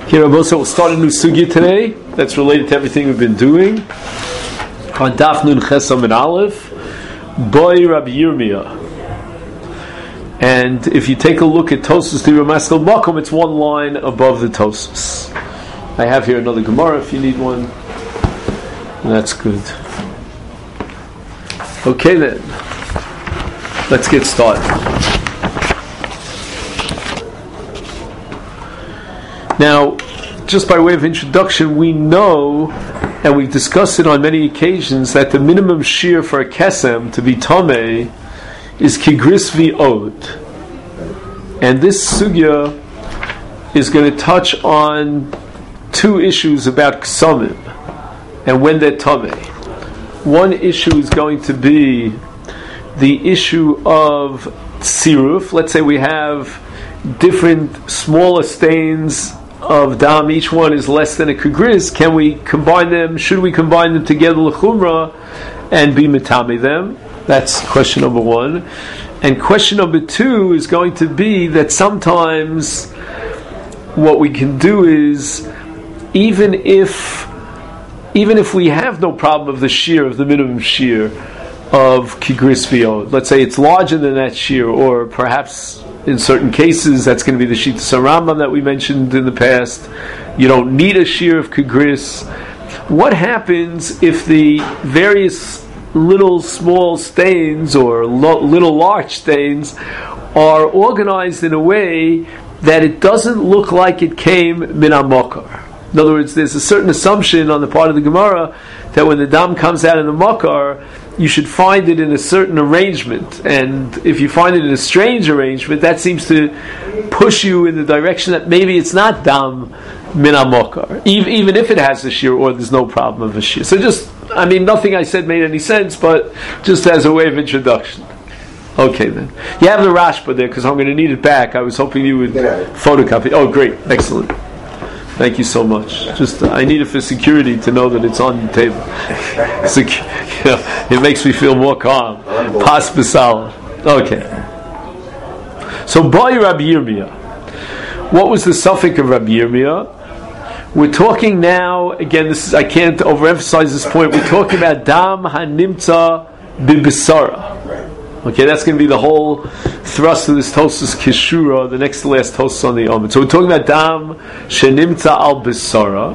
Here, Rabosa, we'll start a new sugya today that's related to everything we've been doing. On Daf Nun Chesam and Aleph, Boy Rabbi Yirmiyah. And if you take a look at Tosfos the Ramaskal Makom, it's one line above the Tosfos. I have here another Gemara if you need one. That's good. Okay then, let's get started. Now, just by way of introduction, we know, and we've discussed it on many occasions, that the minimum shear for a kesem to be tameh is kigris v'od. And this sugya is going to touch on two issues about ksamim and when they're tameh. One issue is going to be the issue of siruf. Let's say we have different smaller stains of dam, each one is less than a kigris. Can we combine them? Should we combine them together l'chumra and be metame them? That's question number one. And question number two is going to be that sometimes what we can do is, even if we have no problem of the shear, of the minimum shear of kigris v'od, let's say it's larger than that shear, or perhaps in certain cases that's going to be the Shittas Rambam that we mentioned in the past, you don't need a shear of kigris. What happens if the various little small stains or little large stains are organized in a way that it doesn't look like it came min ha-makar? In other words, there's a certain assumption on the part of the Gemara that when the dam comes out in the makar, you should find it in a certain arrangement. And if you find it in a strange arrangement, that seems to push you in the direction that maybe it's not dam min ha-makar, even if it has a shear or there's no problem of a shear. So nothing I said made any sense, but just as a way of introduction. Okay then. You have the Rashba there because I'm going to need it back. I was hoping you would photocopy. Oh, great. Excellent. Thank you so much. Just I need it for security to know that it's on the table. It makes me feel more calm. Pas b'sala. Okay. So, by Rabbi Yirmiyah, what was the suffix of Rabbi Yirmiyah? We're talking now, again, I can't overemphasize this point, we're talking about Dam HaNimtza B'Bisara. Okay, that's going to be the whole thrust of this Tosfos Kishura, the next to last Tosfos on the Omid. So we're talking about Dam Shenimtza Al Bisara.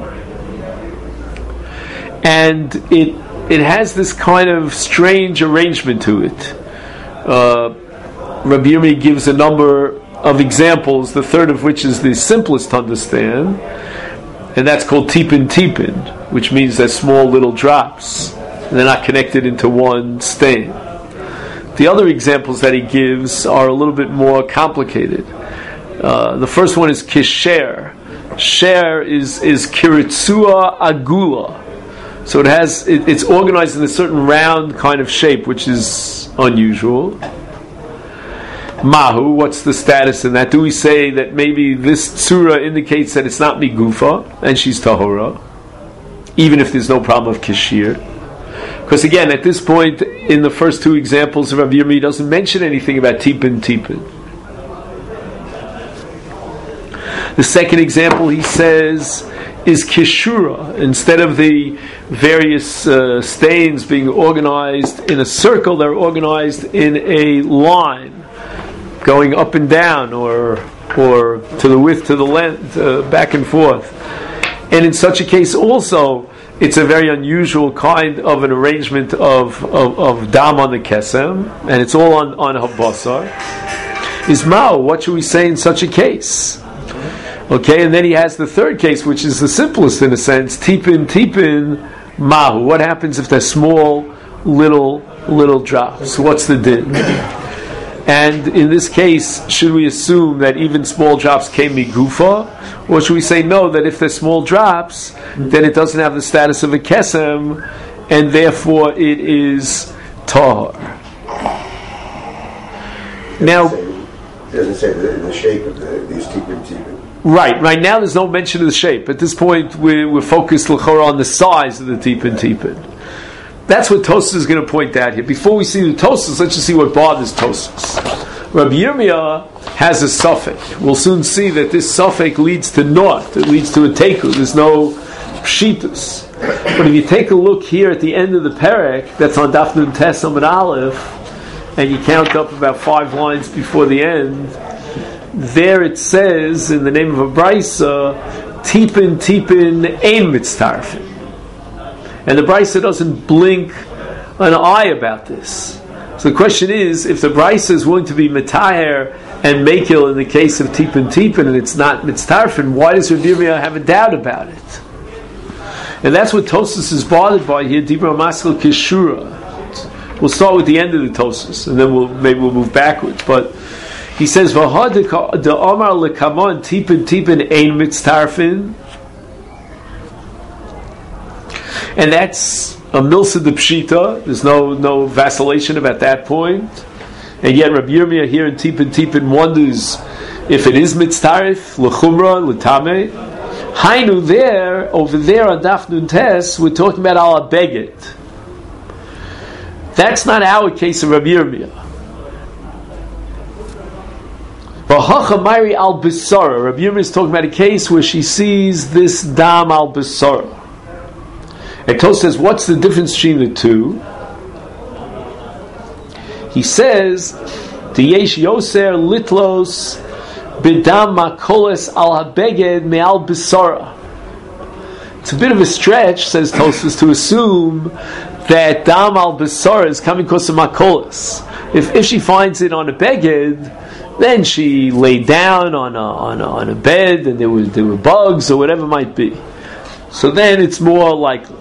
And it has this kind of strange arrangement to it. Rabbi Yirmiyah gives a number of examples, the third of which is the simplest to understand, and that's called tipin, which means they're small little drops. They're not connected into one stain. The other examples that he gives are a little bit more complicated. The first one is kisher. Sher is kiritzua agula. So it's organized in a certain round kind of shape, which is unusual. Mahu, what's the status in that? Do we say that maybe this tzura indicates that it's not migufa and she's tahora, even if there's no problem of kishir? Because again, at this point, in the first two examples of Rabbi Yirmiyah, he doesn't mention anything about tipin. The second example he says is kishura. Instead of the various stains being organized in a circle, they're organized in a line, going up and down, or to the width, to the length, back and forth. And in such a case also, it's a very unusual kind of an arrangement of dam on the kesem, and it's all on habasar. Is mao, what should we say in such a case? Okay, and then he has the third case, which is the simplest in a sense, tipin mahu. What happens if they're small, little drops? What's the din? And in this case, should we assume that even small drops came migufa? Or should we say no, that if they're small drops, then it doesn't have the status of a kesem, and therefore it is tahor? Now, it doesn't say the shape of these tipin. Right now there's no mention of the shape. At this point, we're focused l'chora on the size of the tipin. That's what Tosfos is going to point out here. Before we see the Tosfos, let's just see what bothers Tosfos. Rabbi Yirmiyah has a suffix. We'll soon see that this suffix leads to naught. It leads to a teku. There's no pshitus. But if you take a look here at the end of the perek, that's on Daf Nun Tes Amud Aleph, and you count up about 5 lines before the end, there it says, in the name of a Brisa, Tipin Ein Mitztarfin. And the Brisa doesn't blink an eye about this. So the question is, if the Brisa is willing to be Metaher and Mekil in the case of Tipin and it's not Mitztarfin, why does Rabbi Yirmiyah have a doubt about it? And that's what Tosfos is bothered by here, Dibra Maskal Kishura. We'll start with the end of the Tosfos, and then maybe we'll move backwards. But he says, "V'had de Omar lekamon tipin ein mitztarfin," and that's a milsa de pshita. There's no vacillation about that point. And yet Rabbi Yirmiyah here in tipin wonders if it is mitztarif lechumra letame. Hainu over there on Daf Nun Tes, we're talking about al beged. That's not our case of Rabbi Yirmiyah. V'hacha Mayri al Bisara. Rabbi Yirmiyah is talking about a case where she sees this dam al Bisara. And Tosfos says, what's the difference between the two? He says, T'yesh yoser litlos b'dam makoles al habeged me'al Bisara. It's a bit of a stretch, says Tosfos, to assume that dam al Bisara is coming because of makoles. If she finds it on a beged, then she laid down on a bed and there were bugs or whatever it might be. So then it's more likely.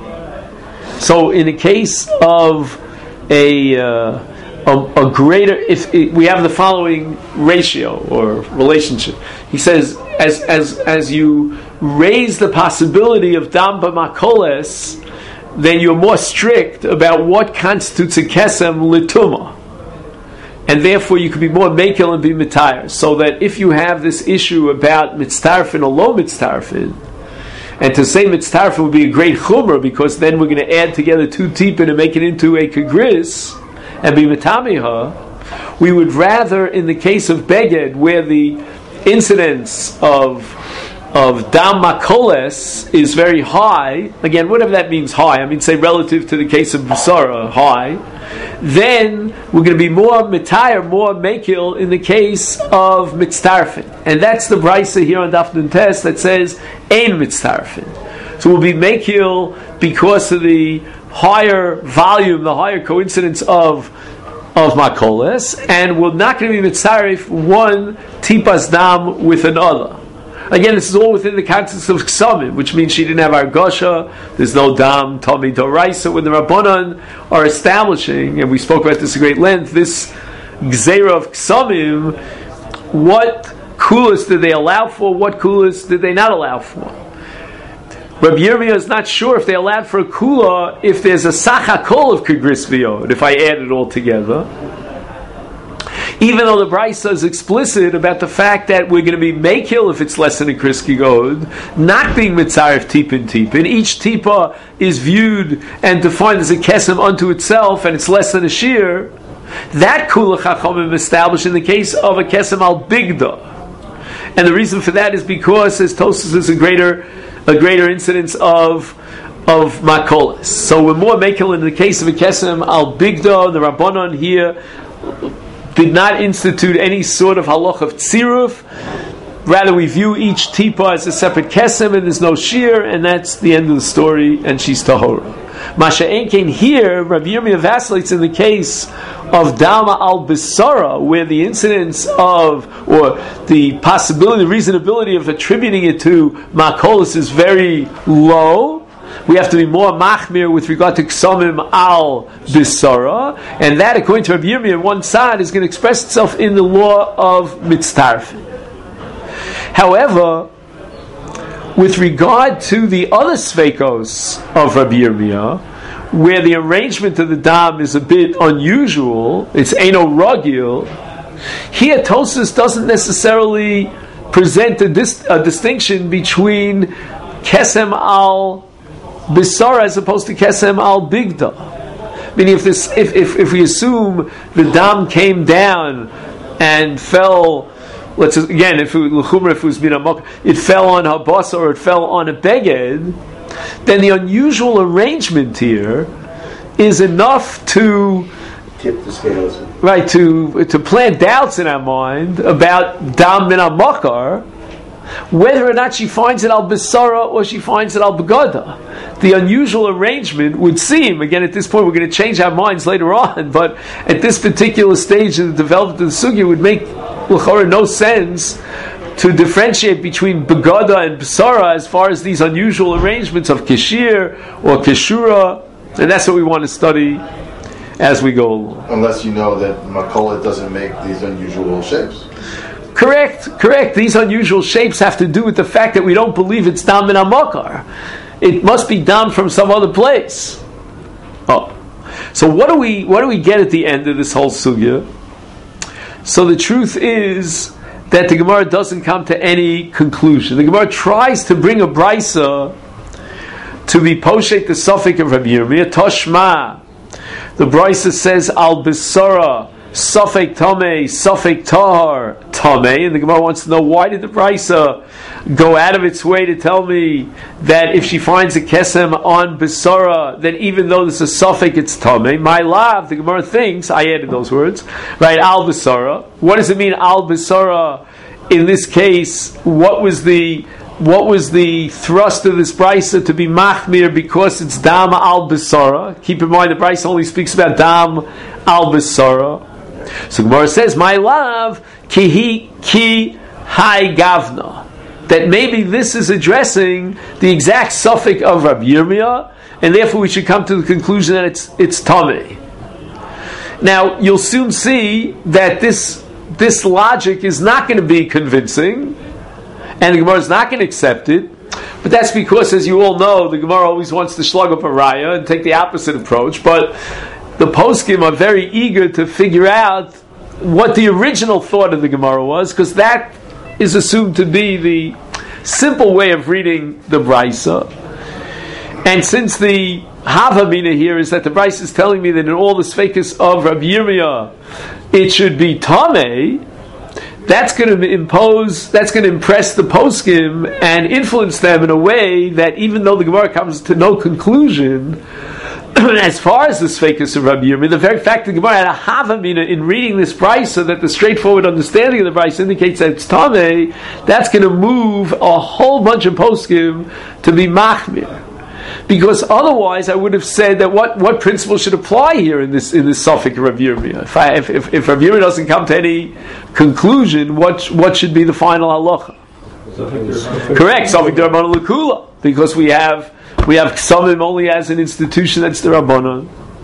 So in the case of a greater, if we have the following ratio or relationship, he says as you raise the possibility of dam b'makoles, then you're more strict about what constitutes a kesem lituma. And therefore you can be more mekel and be mitayr. So that if you have this issue about mitztarfin or low mitztarfin, and to say mitztarfin would be a great chumrah, because then we're going to add together 2 tipin and make it into a kagris, and be mitamiha, we would rather, in the case of beged, where the incidence of dam makoles is very high, again, whatever that means high, I mean say relative to the case of Basara, high, then we're going to be more mitayr, more mekil in the case of mitztarfin. And that's the brisa here on Daf Nun Tes that says ein mitztarfin. So we'll be mekil because of the higher volume, the higher coincidence of makoles, and we're not going to be mitzarif one tipas dam with another. Again, this is all within the context of Ksamim, which means she didn't have Argosha, there's no Dam, Tommy Doraisa. When the Rabbanan are establishing, and we spoke about this at great length, this Gzeira of Ksamim, what kulas did they allow for, what kulas did they not allow for? Rabbi Yirmiyah is not sure if they allowed for a kula if there's a sachakol of Kigris V'yod, if I add it all together. Even though the Brisa is explicit about the fact that we're going to be mekil if it's less than a kriski god, not being mitzaref tipin. Each tipa is viewed and defined as a kesem unto itself, and it's less than a shear. That kula chachamim established in the case of a kesem al bigda, and the reason for that is because, as Tosfos, is a greater incidence of makolis. So we're more mekil in the case of a kesem al bigda. The Rabbanon here did not institute any sort of halach of tziruf. Rather, we view each tipa as a separate kesem, and there's no shear, and that's the end of the story, and she's tahora. Masha Enkein here, Rabbi Yirmiyah vacillates in the case of Dama al Bisara, where the incidence of, or the possibility, the reasonability of attributing it to makolis is very low. We have to be more machmir with regard to ksamim al bisara, and that, according to Rabbi Yirmiyah, on one side is going to express itself in the law of mitztarfin. However, with regard to the other sveikos of Rabbi Yirmiyah, where the arrangement of the dam is a bit unusual, it's eino ragil, here Tosfos doesn't necessarily present a distinction between kesem al Bisara as opposed to Kesem al Bigda. Meaning if we assume the dam came down and fell. Again, if it was mina mokar, it fell on her basa or it fell on a beged, then the unusual arrangement here is enough to tip the scales, right? To plant doubts in our mind about dam mina mokar, whether or not she finds it al besara or she finds it al begada. The unusual arrangement would seem, again at this point we're going to change our minds later on, but at this particular stage of the development of the sugya would make l'chora no sense to differentiate between begada and besara as far as these unusual arrangements of kishir or kishura, and that's what we want to study as we go along. Unless you know that makola doesn't make these unusual shapes. Correct. These unusual shapes have to do with the fact that we don't believe it's dam min hamakar. It must be dam from some other place. Oh, so what do we get at the end of this whole sugya? So the truth is that the Gemara doesn't come to any conclusion. The Gemara tries to bring a brisa to be poshet the suffix of Rabbi Yirmiyah Toshma. The brisa says al besara Safek Tameh, Safek Tahar Tameh, and the Gemara wants to know why did the Brisa go out of its way to tell me that if she finds a kesem on Besara, then even though there's a Safek, it's Tameh. My love, the Gemara thinks, I added those words, right, Al Besara. What does it mean, Al Besara? In this case, what was the thrust of this brisa to be machmir because it's dam al besara? Keep in mind the brisa only speaks about dam al besara. So Gemara says, "My love, ki hai gavna," that maybe this is addressing the exact suffix of Rabbi Yirmiyah, and therefore we should come to the conclusion that it's tamei. Now you'll soon see that this logic is not going to be convincing, and the Gemara is not going to accept it. But that's because, as you all know, the Gemara always wants to slug up a raya and take the opposite approach. But the poskim are very eager to figure out what the original thought of the Gemara was, because that is assumed to be the simple way of reading the Brisa. And since the Havamina here is that the Brisa is telling me that in all the Sfeikus of Rabbi Yirmiyah it should be Tameh, that's going to impress the poskim and influence them in a way that even though the Gemara comes to no conclusion, as far as the Sfeikus of Rabbi Yirmiyah, the very fact that the Gemara had a Havamina in reading this Brisa, that the straightforward understanding of the Brisa indicates that it's Tameh, that's going to move a whole bunch of poskim to be Machmir. Because otherwise, I would have said that what principle should apply here in this suffix of Rabbi Yirmiyah? If Rabbi Yirmiyah doesn't come to any conclusion, what should be the final halacha? Correct, suffix d'Rabbanan l'kula, because we have Ksavim only as an institution that's the Rabbanan.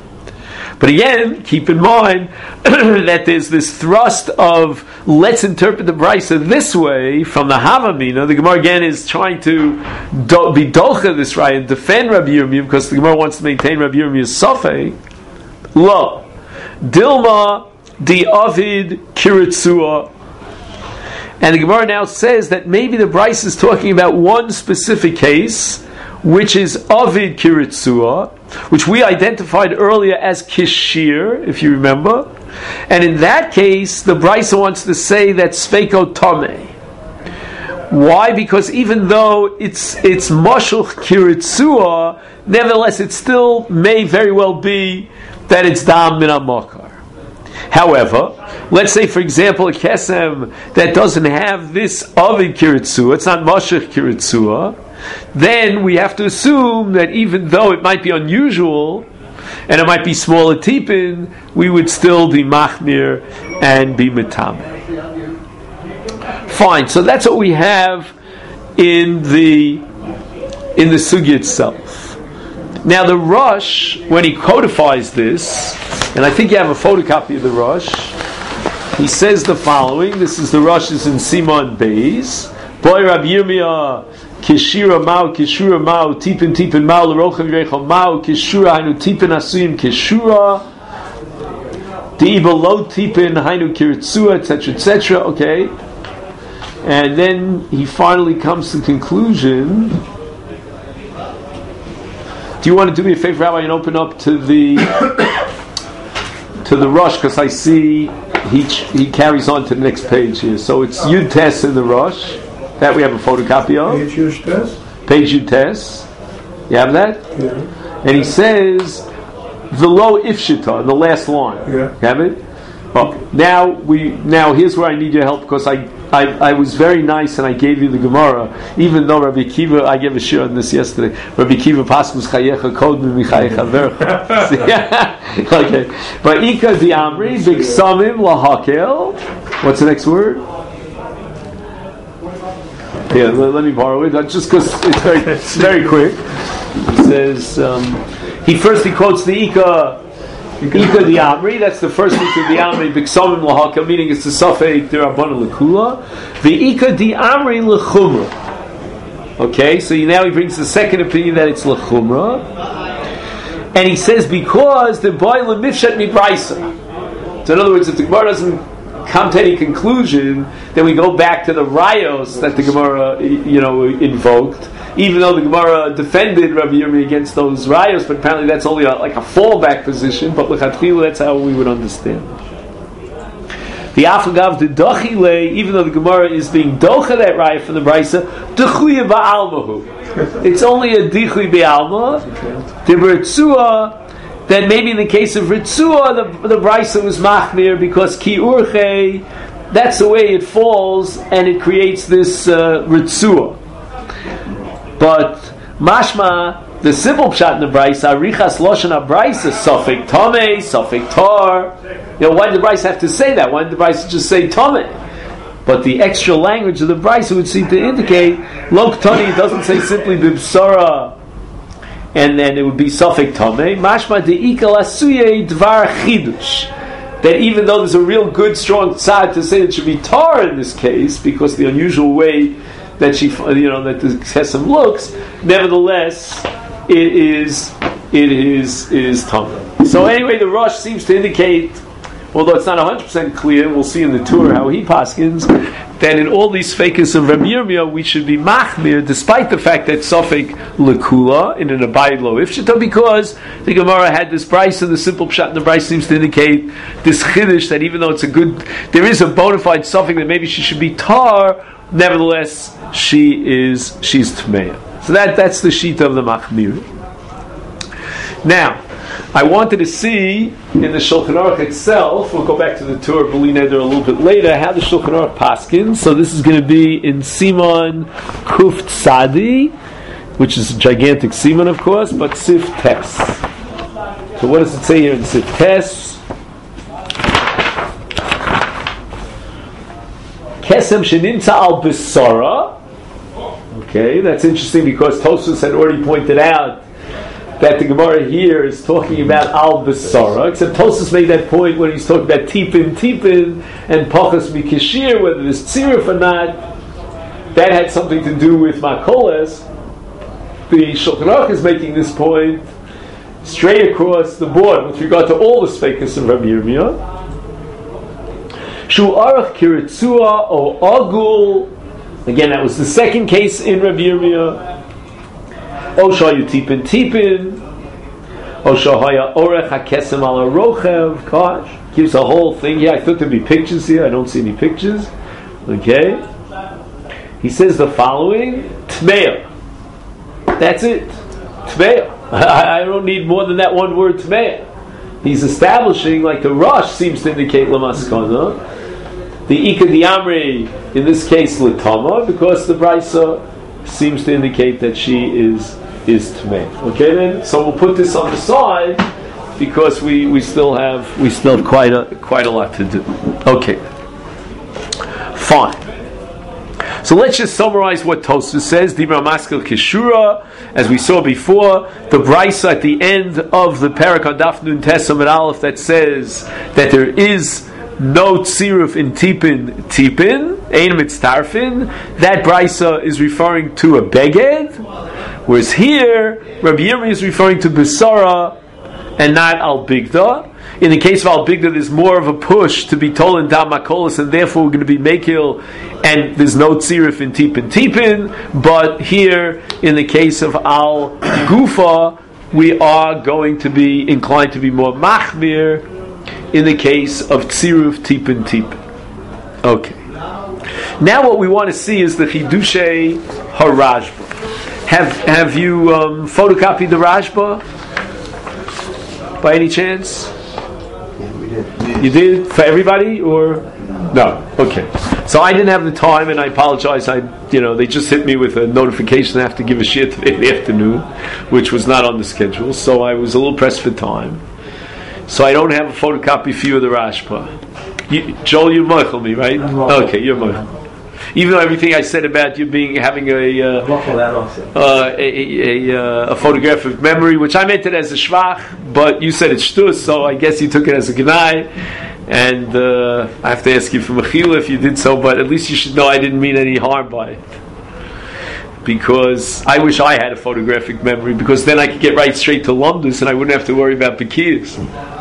But again, keep in mind that there's this thrust of let's interpret the Brisa this way from the Havamina. The Gemara again is trying to be dolcha this right and defend Rabbi Yirmiyah because the Gemara wants to maintain Rabbi Yirmiyah's safek. Lo Dilma di Avid Kiritzua. And the Gemara now says that maybe the Brisa is talking about one specific case, which is Avid Kiritzua, which we identified earlier as Kishir, if you remember. And in that case, the Brisa wants to say that Sveiko Tameh. Why? Because even though it's Moshuch Kiritzua, nevertheless it still may very well be that it's Dam Min HaMokar. However, let's say, for example, a kesem that doesn't have this Avid Kiritzua, it's not Moshuch Kiritzua, then we have to assume that even though it might be unusual and it might be smaller tipin, we would still be machmir and be metameh. Fine. So that's what we have in the sugya itself. Now the Rosh, when he codifies this, and I think you have a photocopy of the Rosh, he says the following. This is the Rosh is in Simon Beis. Boy Rabbi Yirmiyah Kishira Mao, Tipin Mao, L'rochav Yirechel Mao, Kishura Hainu Tipin Asuyim Kishura, De'iba Lo Tipin Hainu Kiritzua, etc. Okay, and then he finally comes to the conclusion. Do you want to do me a favor, Rabbi, and open up to the to the Rosh because I see he carries on to the next page here. So it's Yud Tes in the Rosh that we have a photocopy of. Page Yud Tes. Page Yud Tes. You have that? Yeah. And he says V'lo Ifshita in the last line. Yeah. Have it? Well, now here's where I need your help because I was very nice and I gave you the Gemara, even though Rabbi Akiva, I gave a shir on this yesterday. Rabbi Akiva paskus chayecha kod michayecha vercha. Okay, but ika di amri b'ksamim lahakel. What's the next word? Yeah, let me borrow it. Just because it's very quick. He says he quotes the ika. Ika di Amri, that's the first Ika di Amri, B'ksamim lahaka, meaning it's the Safek D'Rabbanan L'Kula. The Ika di Amri L'Chumra. Okay, so now he brings the second opinion that it's L'Chumra. And he says, because the boy L'Mifshat Mibraisa. So in other words, if the Gemara doesn't come to any conclusion, then we go back to the Rayos that the Gemara, invoked. Even though the Gemara defended Rabbi Yirmi against those rayos, but apparently that's only like a fallback position. But l'chatchila, that's how we would understand. The afagav the dochile, even though the Gemara is being docha that raya from the brisa, dechui ba'almahu. It's only a dichui ba'alma. The ritzua, that maybe in the case of ritzua, the brisa was machmir because ki urche, that's the way it falls, and it creates this ritzua. But mashma, the simple pshat in the brisa, arichas loshen brisa, sofek tome, sofek tar. Why did the brisa have to say that? Why did the brisa just say tome? But the extra language of the brisa would seem to indicate lok tani doesn't say simply bibsara, and then it would be sofek tome. Mashma deikal asuye dvar chidush. That even though there's a real good, strong tzad to say it should be tar in this case, because the unusual way that that the Kesem looks, nevertheless, it is Tamra. So anyway, the Rosh seems to indicate, although it's not 100% clear, we'll see in the tour how he paskins, that in all these fakis of Rabbi Yirmiyah, we should be machmir, despite the fact that Sofek lekula in an abayid lo ifshita, because the Gemara had this brisa, and the simple pshat in the brisa seems to indicate this chiddush that even though it's there is a bona fide Sofek that maybe she should be tar, nevertheless she's tmeya. So that's the sheet of the machmir. Now, I wanted to see in the Shulchan Aruch itself, we'll go back to the Torah B'li Neder a little bit later, how the Shulchan Aruch paskins. So this is going to be in Simon Kuf Tzadi, which is a gigantic Simon, of course, but Sif Tes. So what does it say here in Sif Tes? Kesem Shenimtza al Besara. Okay, that's interesting because Tosfos had already pointed out that the Gemara here is talking about al Besara, except Tosfos made that point when he's talking about tipin, and pachas mikishir, whether there's tziruf or not. That had something to do with makoles. The Shulchan Aruch is making this point straight across the board with regard to all the speakers of Rabbi Yirmiyah. Shu arach kiritzua o agul. Again, that was the second case in Rabbi Yirmiyah. O shayu tipin. O shahaya orech hakesem ala rochev. Gosh, gives a whole thing here. I thought there'd be pictures here. I don't see any pictures. Okay. He says the following: Tmeya. That's it. Tmeya. I don't need more than that one word, Tmeya. He's establishing, like the Rosh seems to indicate Lamaskana, the Ika Diamri, in this case L'Tama, because the Brisa seems to indicate that she is Tmei. Okay then? So we'll put this on the side because we still have quite a lot to do. Okay. Fine. So let's just summarize what Tosfos says. Dibra Maskil Kishura, as we saw before, the brisa at the end of the Parak on Daf Nun Tes Amud Aleph that says that there is no tziruf in tipin, ein mitztarfin. That brisa is referring to a beged, whereas here Rabbi Yirmiyah is referring to besara and not al bigda. In the case of al bigda, there's more of a push to be told in dam makolos, and therefore we're going to be mekil, and there's no tziruf in tipin. But here, in the case of al gufa, we are going to be inclined to be more machmir, in the case of Tziruf Tipin Tipin. Okay. Now what we want to see is the Chidushei HaRashba. Have you photocopied the Rashba? By any chance? Yeah, we did. You did? For everybody? Or? No. Okay. So I didn't have the time, and I apologize. They just hit me with a notification I have to give a shir today in the afternoon, which was not on the schedule. So I was a little pressed for time. So I don't have a photocopy for you of the Rashba. Joel, you're Michael me, right? Okay, you're Michael. Even though everything I said about you having a photographic memory, which I meant it as a shvach, but you said it's shtus, so I guess you took it as a gnai. And I have to ask you for mechila if you did so, but at least you should know I didn't mean any harm by it. Because I wish I had a photographic memory, because then I could get right straight to Lumdus and I wouldn't have to worry about Bekiyas.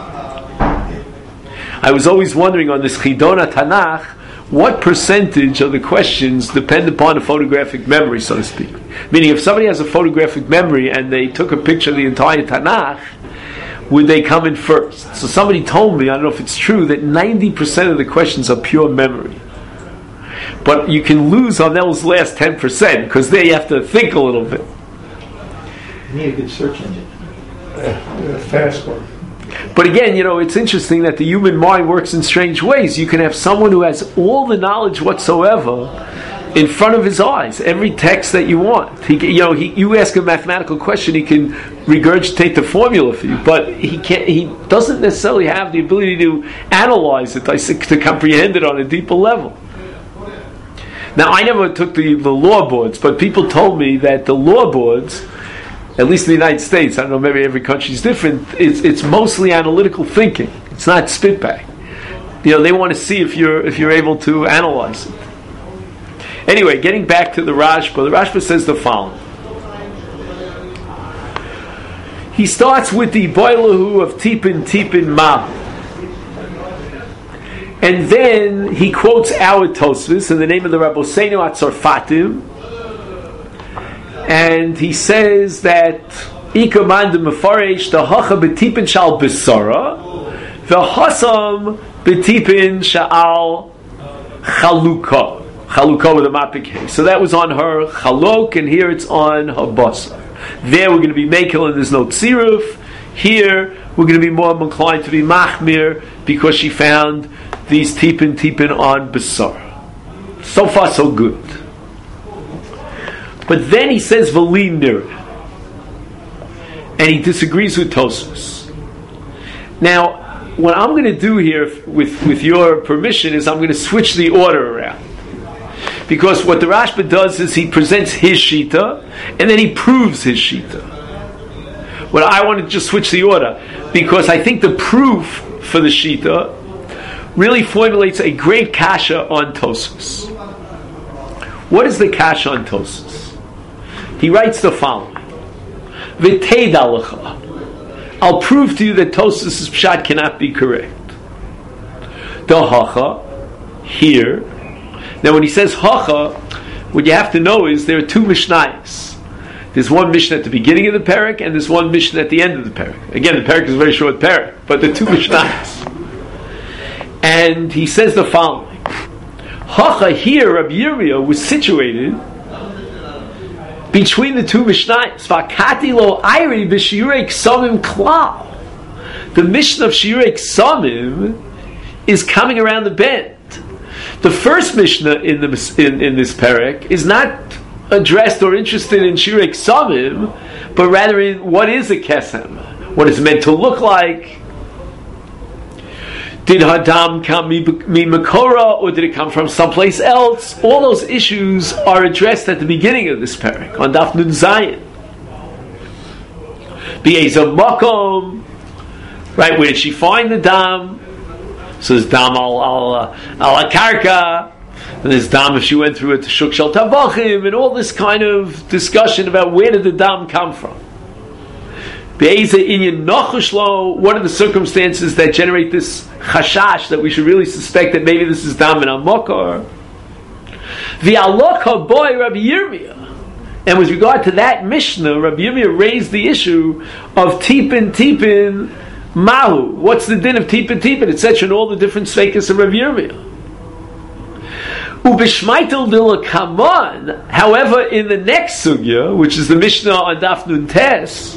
I was always wondering on this Chidona Tanakh, what percentage of the questions depend upon a photographic memory, so to speak. Meaning, if somebody has a photographic memory and they took a picture of the entire Tanakh, would they come in first? So somebody told me, I don't know if it's true, that 90% of the questions are pure memory. But you can lose on those last 10%, because there you have to think a little bit. You need a good search engine. A fast one. But again, it's interesting that the human mind works in strange ways. You can have someone who has all the knowledge whatsoever in front of his eyes, every text that you want. You ask a mathematical question, he can regurgitate the formula for you, but he doesn't necessarily have the ability to analyze it, to comprehend it on a deeper level. Now, I never took the law boards, but people told me that the law boards, at least in the United States, I don't know, maybe every country is different, it's mostly analytical thinking. It's not spitback. They want to see if you're able to analyze it. Anyway, getting back to the Rashba says the following. He starts with the boilahu of Tipin Ma. And then he quotes our Tosfos in the name of the Rabboseinu Atzarfatim. And he says that Ikaman de Mefaresh the Hacha betipin shal Besara, the Hasam betipin shal Chalukah. Chalukah with a mapik. So that was on her Chalok, and here it's on her Basar. There we're going to be Mekel and there's no Tziruf. Here we're going to be more inclined to be Machmir because she found these tipin on Basar. So far so good. But then he says Valim Nir, and he disagrees with Tosfos. Now, what I'm going to do here, with your permission, is I'm going to switch the order around. Because what the Rashba does is he presents his Shita, and then he proves his Shita. Well, I want to just switch the order, because I think the proof for the Shita really formulates a great kasha on Tosfos. What is the kasha on Tosfos? He writes the following: V'teidalecha, I'll prove to you that Tosfos' pshat cannot be correct. The hacha, here. Now when he says hacha, what you have to know is there are two mishnayos. There's one mishnah at the beginning of the parak, and there's one mishnah at the end of the parak. Again, the parak is a very short parak, but the two mishnayos. And he says the following: Hacha, here Rabbi Yirmiyah was situated between the two mishnayos. Vakati lo ayri b'shirei ksamim klal. The mishnah of shirei ksamim is coming around the bend. The first mishnah in this parak is not addressed or interested in shirei ksamim, but rather in what is a kesem, what it's meant to look like. Did Hadam come mi Makora, or did it come from someplace else? All those issues are addressed at the beginning of this parak, on Daf Nun Zayin. Be'ezah Makom, right, where did she find the Dam? So there's Dam al Karka, and there's Dam if she went through it to Shuk Shel Tavachim, and all this kind of discussion about where did the Dam come from. What are the circumstances that generate this chashash that we should really suspect that maybe this is dam and amokar? The alokah boy Rabbi Yirmiyah, and with regard to that mishnah, Rabbi Yirmiyah raised the issue of tipin Mahu. What's the din of tipin, etc., and all the different sveikas of Rav Yirmiyah? Ubishmaitel dilakaman. However, in the next sugya, which is the Mishnah on Daf Nun Tes,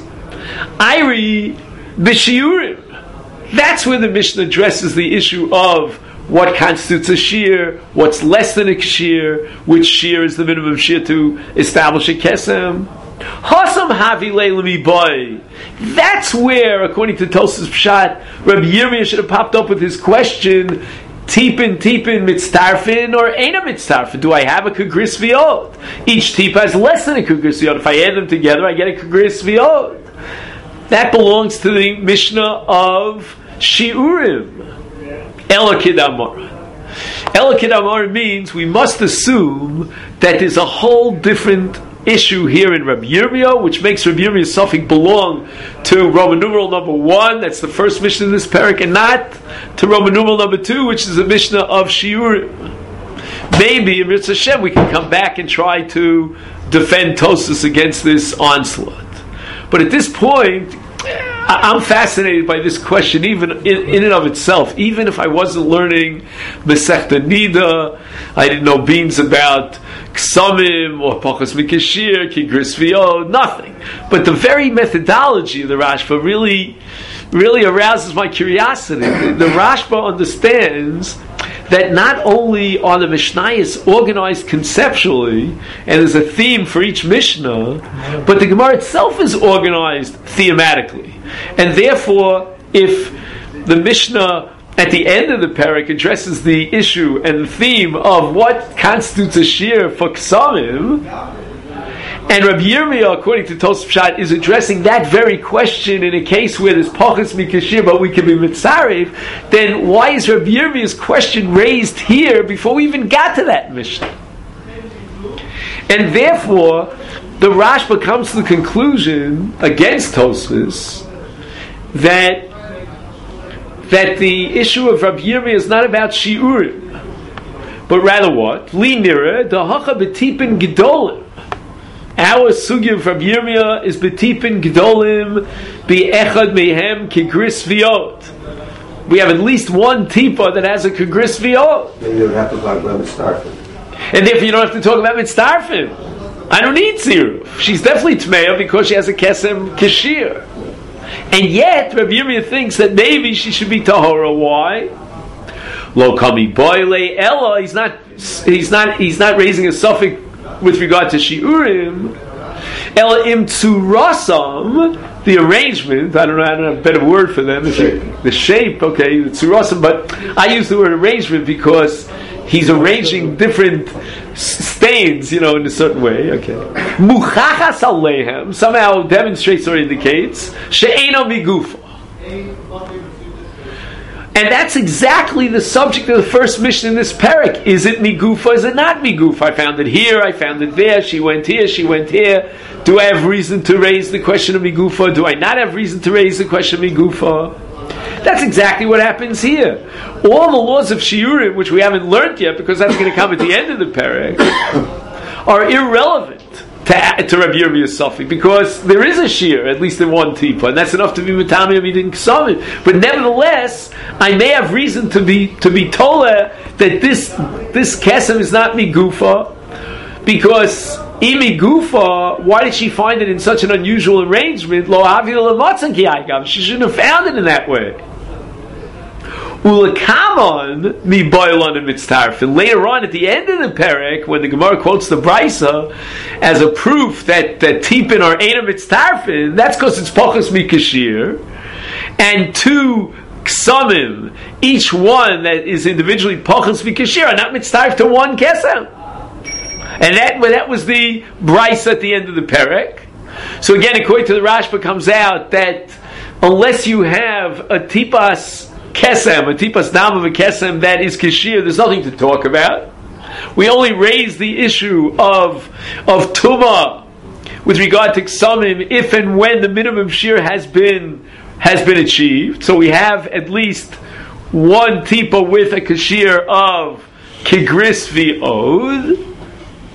Iri b'shiurim. That's where the Mishnah addresses the issue of what constitutes a shear, what's less than a shear, which shear is the minimum shear to establish a kesem. Hasam havi leilami boy. That's where, according to Tosas Pshat, Rabbi Yirmiyah should have popped up with his question: Tipin mitztarfin or ain't a mitztarfin? Do I have a kugris viot? Each tip has less than a kugris viot. If I add them together, I get a kugris viot. That belongs to the Mishnah of Shiurim. Elokid Amar. Elokid Amar means we must assume that there's a whole different issue here in Rabbi Yirmiyah, which makes Rabbi Yirmiyah's suffix belong to Roman numeral number 1, that's the first Mishnah in this parak, and not to Roman numeral number 2, which is the Mishnah of Shiurim. Maybe, in Mitzvah Hashem, we can come back and try to defend Tosas against this onslaught. But at this point, I'm fascinated by this question, even in and of itself. Even if I wasn't learning Masechta Nida, I didn't know beans about Ksamim or Pachas Mikashir, Kigris Vio, nothing. But the very methodology of the Rashba really arouses my curiosity. The Rashba understands that not only are the Mishnayos organized conceptually, and there's a theme for each Mishnah, but the Gemara itself is organized thematically. And therefore, if the Mishnah at the end of the parak addresses the issue and the theme of what constitutes a shear for Ksamim, and Rabbi Yirmiyah, according to Tosas Pshat, is addressing that very question in a case where there's Pachas Mikashir, but we can be Mitzarev, then why is Rabbi Yirmiyah's question raised here before we even got to that Mishnah? And therefore, the Rashba comes to the conclusion, against Tosfos, that the issue of Rabbi Yirmiyah is not about Shiurim, but rather what? Li nira, dahacha betipin gedolim. Our sugya of Rabbi Yirmiyah is betipin gedolim bi'echad mehem kigris viot. We have at least one tipa that has a kigris viot. Then you don't have to talk about mitzdarfim. And therefore you don't have to talk about mitzdarfim. I don't need ziruf. She's definitely tmeya because she has a kesem kashir. And yet Rabbi Yirmiyah thinks that maybe she should be tahora. Why? Lo kami boile ella. He's not raising a suffix with regard to shiurim. Ella im tsurasam, the arrangement. I don't have a better word for them. The shape. Okay, the tsurasam. But I use the word arrangement because he's arranging different stains, in a certain way. Okay. Muchachas alehem somehow demonstrates or indicates she'eno migufa. And that's exactly the subject of the first Mishnah in this parak. Is it migufa? Is it not migufa? I found it here, I found it there, she went here, she went here. Do I have reason to raise the question of migufa? Do I not have reason to raise the question of migufa? That's exactly what happens here. All the laws of shiurim, which we haven't learned yet, because that's going to come at the end of the parak, are irrelevant to Rabbi Yirmiyah's suffix, because there is a shear, at least in one tipa, and that's enough to be mitami amidin ksamim. But nevertheless, I may have reason to be told that this kesem is not migufa, because imigufa, why did she find it in such an unusual arrangement? Lo avil lematzan ki aygav. She shouldn't have found it in that way. Ulakamon mi boilon and mitztarfin. Later on, at the end of the parak, when the Gemara quotes the Brisa as a proof that tipin or ain't a mitztarfin, that's because it's pachas mikashir, and two ksamim, each one that is individually pachas mikashir, are not mitztarf to one kesem. And that was the Brisa at the end of the parak. So again, according to the Rashba, comes out that unless you have a tipas kesem, a tipas dam of a kesem that is kashir, there's nothing to talk about. We only raise the issue of tumah with regard to ksamim if and when the minimum shear has been achieved. So we have at least one tipa with a kashir of kigris v'od.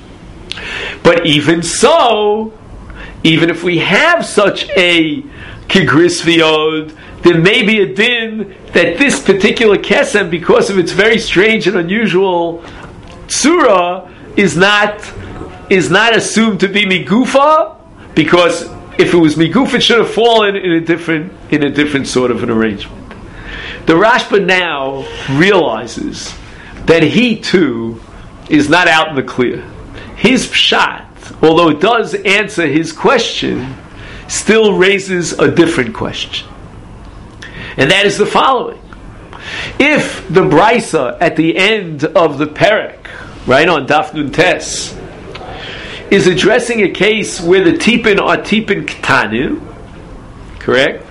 But even so, even if we have such a kigris v'yod. There may be a din that this particular kesem, because of its very strange and unusual tzura, is not assumed to be migufa, because if it was migufa, it should have fallen in a different sort of an arrangement. The Rashba now realizes that he too is not out in the clear. His pshat, although it does answer his question, still raises a different question. And that is the following. If the Brisa at the end of the Perek, right on Daf Nun Tes, is addressing a case where the tipin are tipin ktanim, correct?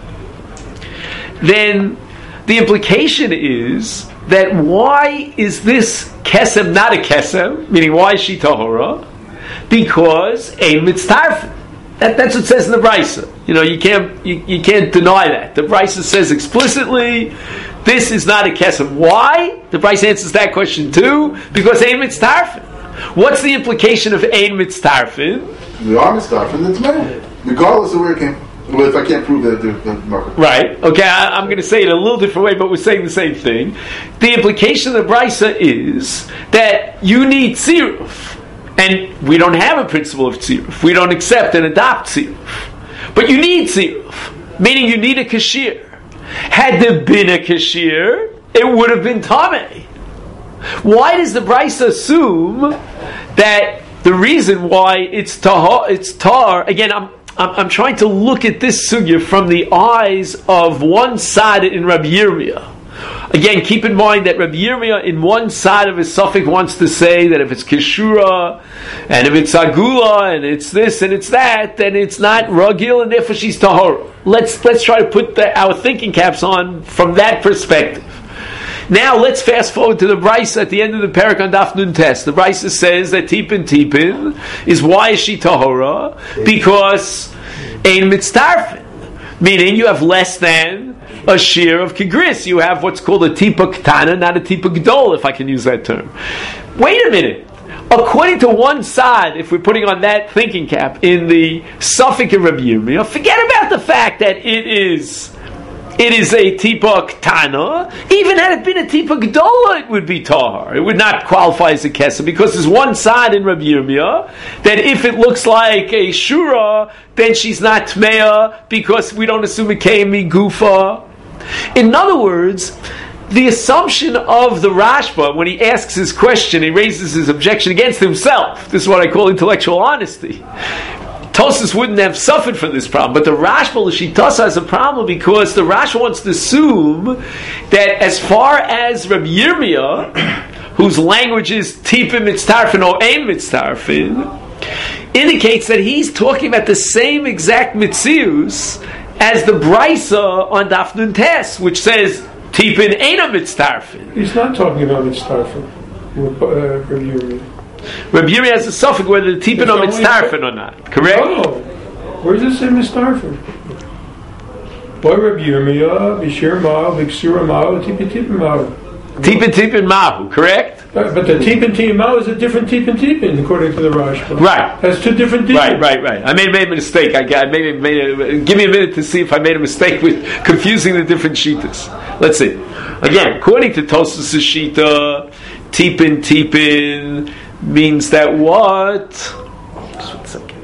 Then the implication is that why is this kesem not a kesem? Meaning, why is she tahora? Because ein mitztarfin. That's what it says in the Brisa. You can't deny that. The Brisa says explicitly, this is not a kesem. Why? The Brisa answers that question too, because ein mitztarfin. What's the implication of ein mitztarfin? We are mitztarfin, it's made. Regardless of where it came. Well, if I can't prove that the market. Right. Okay, I'm going to say it a little different way, but we're saying the same thing. The implication of the Brisa is that you need tziruf. And we don't have a principle of tziruf. We don't accept and adopt tziruf. But you need tziruf, meaning you need a kashir. Had there been a kashir, it would have been tameh. Why does the Brisa assume that the reason why it's tar? Again, I'm trying to look at this sugya from the eyes of one side in Rabbi Yirmiyah. Again, keep in mind that Rabbi Yirmiyah in one side of his suffix wants to say that if it's kishura, and if it's agula, and it's this and it's that, then it's not ragil, and therefore she's tahor. Let's try to put our thinking caps on from that perspective. Now let's fast forward to the Brisa at the end of the Perek on Daf Nun Tes. The Brisa says that tipin is why is she tahora? Because ein mitztarfin, meaning you have less than a shear of kigris. You have what's called a tipa ktana, not a tipa gdol, if I can use that term. Wait a minute. According to one side, if we're putting on that thinking cap in the suffix of Rabbi Yirmiyah, forget about the fact that it is a tipa ktana. Even had it been a tipa gdola, it would be tahar. It would not qualify as a kesem, because there's one side in Rabbi Yirmiyah that if it looks like a shura, then she's not tmeya, because we don't assume it came migufa. In other words, the assumption of the Rashba, when he asks his question, he raises his objection against himself. This is what I call intellectual honesty. Tosas wouldn't have suffered from this problem, but the Rashba L'shitasa has a problem because the Rashba wants to assume that as far as Rabbi Yirmiyah, whose language is tipim mitztarfin or ein mitztarfin, indicates that he's talking about the same exact mitzius as the Brisa on Daf Nun Tes, which says tipin ein mitztarfin. He's not talking about mitztarfin with Rabbi Yirmiyah. Rabbi Yirmiyah has a suffix whether the tipin are mitztarfin or not. Correct? No. Where does it say mitztarfin? Why Rabbi Yirmiyah, Bishir Ma'al, Bixura Ma'al, Tipin Ma'al? Tipin mahu, correct? But the Tipin Ma'al is a different Tipin, according to the Rashba. Right. Has two different Tipin. Right. I may have made a mistake. Give me a minute to see if I made a mistake with confusing the different shitas. Let's see. Again, according to Tosas' shita, tipin means that what? Just 1 second.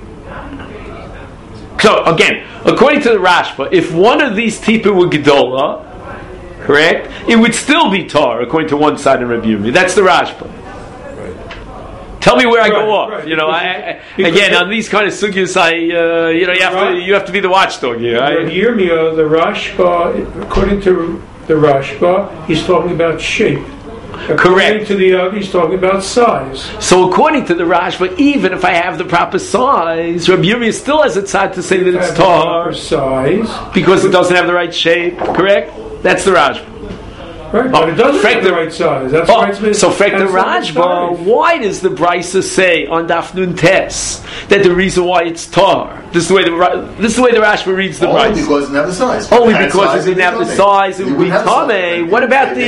So again, according to the Rashba, if one of these tipin were gedola, correct, it would still be tar, according to one side in Rabbi Yirmiyah. That's the Rashba. Right. Tell me where I go off. Right. Again, on these kind of sugyas, you have to be the watchdog here. Rabbi Yirmiyah, the Rashba, according to the Rashba, he's talking about shape. According to the other, he's talking about size. So according to the Rashba, even if I have the proper size, Rabbi Yirmiyah still has a tzad to say that it's tar. Size. Because it doesn't have the right shape, correct? That's the Rashba. Right, but it doesn't have the right size. That's so Frek the Rashba, why does the Brisa say on Daf Nun Tes that the reason why it's tar? This is the way the Rashba reads the Brisa. Only because it didn't have the size. Only because it didn't have the size, it would be tameh. What about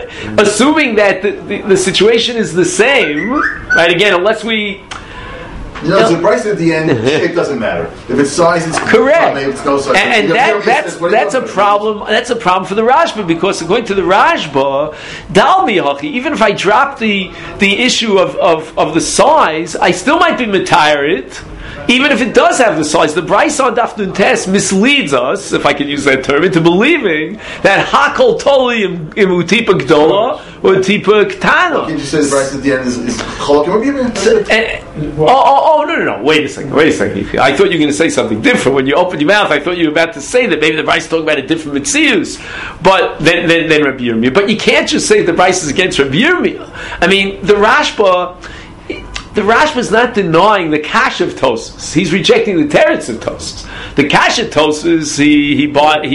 assuming that the situation is the same, right? Again, unless we You know, the price at the end, shape doesn't matter. If it's size, it's correct. It's no size. And that's a problem. That's a problem for the Rashba, because according to the Rashba, Dalmi Hachi, even if I drop the issue of the size, I still might be metired. Even if it does have the size, the Bryce on Daf Nun Tes misleads us, if I can use that term, into believing that Hakol Toli im Utipa Gdola or Utipa Ktana. Can't you say the Bryce at the end is Cholok? No. Wait a second. I thought you were going to say something different. When you opened your mouth, I thought you were about to say that maybe the Bryce is talking about a different Metzius, but then Rabbi Yirmiyah. But you can't just say the Bryce is against Rabbi Yirmiyah. I mean, the Rashba is not denying the Kash of Tosfos. He's rejecting the Teretz of Tosfos. The Kash of Tosfos, he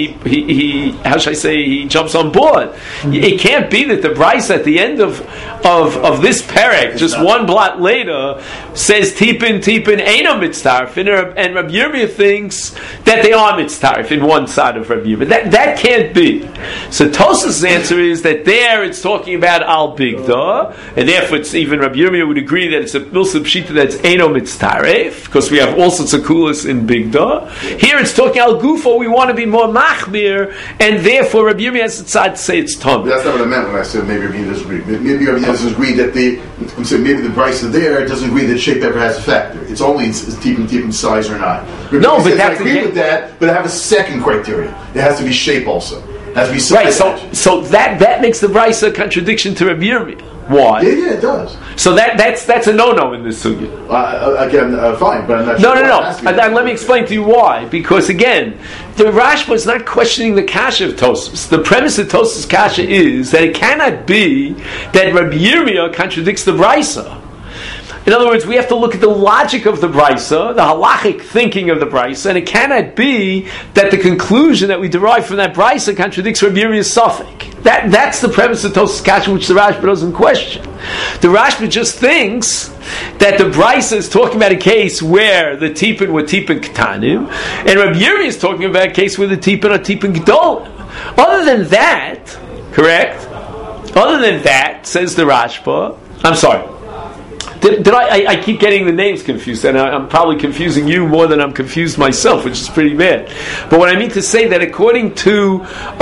how should I say, he jumps on board. It can't be that the Bryce at the end of this perek, just one blot later, says Tipin Eino Mitztarfin, and Rabbi Yirmiyah thinks that they are Mitztarf in one side of Rabbi Yirmiyah. That can't be. So Tosfos' answer is that there it's talking about Al Bigda, and therefore it's even Rabbi Yirmiyah would agree that it's a Milsa Pshita that's Eino Mitztaref, because we have all sorts of kulas in Bigda. Here it's talking Al Gufo, we want to be more Machmir, and therefore Rabbi Yirmiyah has decided to say it's Tom. That's not what I meant when I said maybe Rabbi Yirmiyah disagreed. Maybe Rabbi Yirmiyah doesn't agree that maybe the Bryce is there, doesn't agree that shape ever has a factor. It's only Tipin size or not. No, but I agree with that, but I have a second criteria. It has to be shape also. It has to be size. Right, so that makes the Bryce a contradiction to Rabbi Yirmiyah. Why? Yeah, it does. So that's a no-no in this sugya. Again, fine, but I'm not sure. No. Let me explain to you why. Because again, the Rashba is not questioning the kasha of Tosfos. The premise of Tosfos' kasha is that it cannot be that Rabbi Yirmiyah contradicts the Brisa. In other words, we have to look at the logic of the Brisa, the halachic thinking of the Brisa, and it cannot be that the conclusion that we derive from that Brisa contradicts Rabbi Yirmiyah's suffix. That's the premise of Tosfos' kasha, which the Rashba doesn't question. The Rashba just thinks that the Brisa is talking about a case where the Tipin were Tipin Ketanim, and Rabbi Yirmiyah is talking about a case where the Tipin are Tipin Gedolim. Other than that, correct? Other than that, says the Rashba, I'm sorry. Did I keep getting the names confused, and I'm probably confusing you more than I'm confused myself, which is pretty bad. But what I mean to say that according to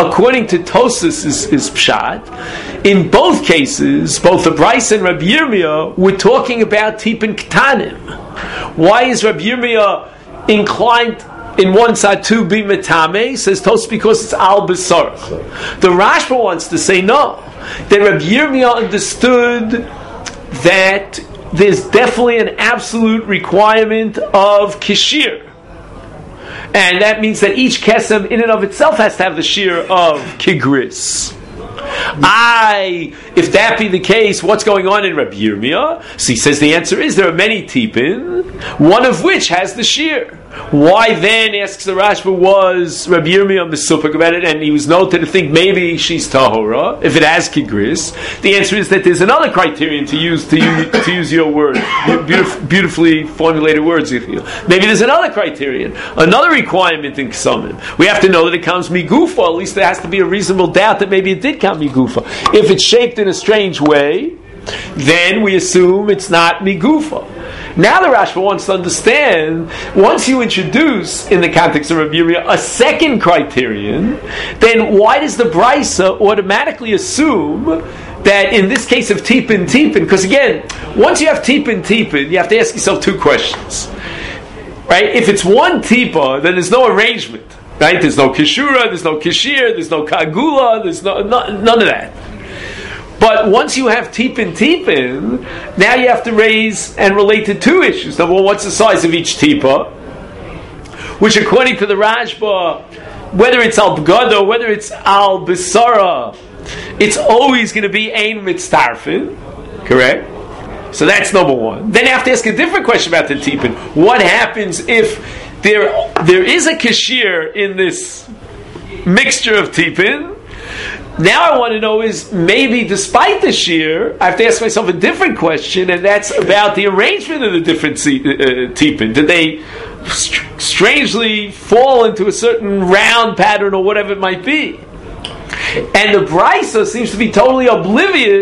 Tosfos is Pshat, in both cases, both the Bryce and Rabbi Yirmiyah were talking about Tipin Ketanim. Why is Rabbi Yirmiyah inclined in one side to be Metame? Says Tosfos, because it's Al Besar. The Rashba wants to say no, that Rabbi Yirmiyah understood that there's definitely an absolute requirement of kishir, and that means that each kesem in and of itself has to have the shear of kigris. If that be the case, what's going on in Rabbi Yirmiyah? So he says the answer is there are many tipin, one of which has the shear. Why then, asks the Rashba, was Rabbi Yirmiyah mesupik about it, and he was noted to think maybe she's tahora if it has kigris? The answer is that there's another criterion to use your word, beautifully formulated words. Maybe there's another criterion, another requirement in Ksamim. We have to know that it comes migufa. At least there has to be a reasonable doubt that maybe it did come migufa. If it's shaped in a strange way, then we assume it's not migufa. Now the Rashba wants to understand, once you introduce, in the context of Rabbi Yirmiyah, a second criterion, then why does the Brisa automatically assume that in this case of Tipin, because again, once you have Tipin, you have to ask yourself two questions. Right? If it's one Tipa, then there's no arrangement. Right? There's no Kishura, there's no Kishir, there's no Kagula, there's none of that. But once you have Tipin, now you have to raise and relate to two issues. Number one, what's the size of each Tipa? Which according to the Rashba, whether it's Al B'gado, whether it's Al B'sara, it's always going to be Ein Mitztarfin. Correct? So that's number one. Then you have to ask a different question about the Tipin. What happens if there is a Kashir in this mixture of Tipin? Now I want to know is, maybe despite the shear, I have to ask myself a different question, and that's about the arrangement of the different tipin. Did they strangely fall into a certain round pattern or whatever it might be? And the Brisa seems to be totally oblivious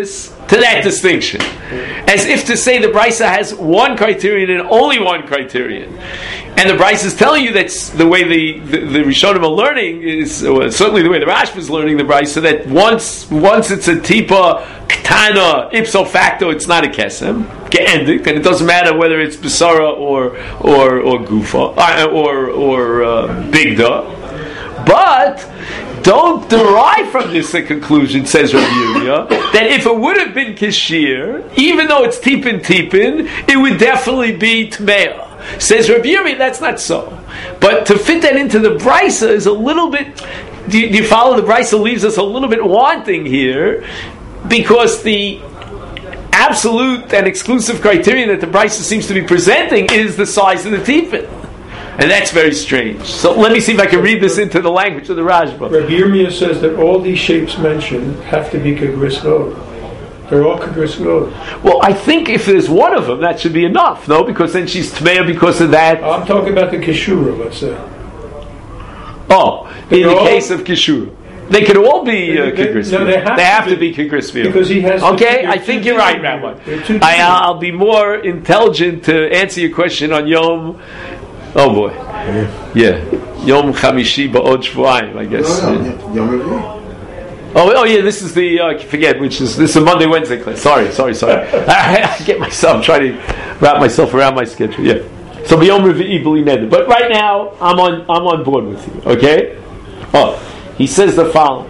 to that distinction. As if to say the Brisa has one criterion and only one criterion. And the Brisa is telling you that's the way the Rishonim are learning is, or certainly the way the Rashba is learning the Brisa, that once it's a tipa ktana, ipso facto, it's not a kesem, ge'endik, and it doesn't matter whether it's Besara or Gufa, or Bigda. But don't derive from this a conclusion, says Rabbi Yirmiyah, that if it would have been Kashir, even though it's tipin, it would definitely be Tmeah. Says Rabbi Yirmiyah, that's not so. But to fit that into the Brisa is a little bit, do you follow? The Brisa leaves us a little bit wanting here, because the absolute and exclusive criterion that the Brisa seems to be presenting is the size of the tipin. And that's very strange. So let me see if I can read this into the language of the Rashba. Rabbi Yirmiyah says that all these shapes mentioned have to be Kegris Vod. They're all Kegris Vod. Well, I think if there's one of them, that should be enough, no? Because then she's Tmeya because of that. I'm talking about the Kishura, let's say. Oh, in the case of Kishura. They could all be Kegris Vod. No, they have to be Kegris Vod. Because he has. Okay, I think you're right, Rabbi. I'll be more intelligent to answer your question on Yom. Oh boy, yeah, Yom Chamishi ba'od shvuayim, I guess. Yom Revi'i. Oh yeah, this is the forget which is this is a Monday Wednesday class. Sorry. I get myself trying to wrap myself around my schedule. Yeah, so Yom Revi'i b'li neder. But right now I'm on board with you. Okay. Oh, he says the following.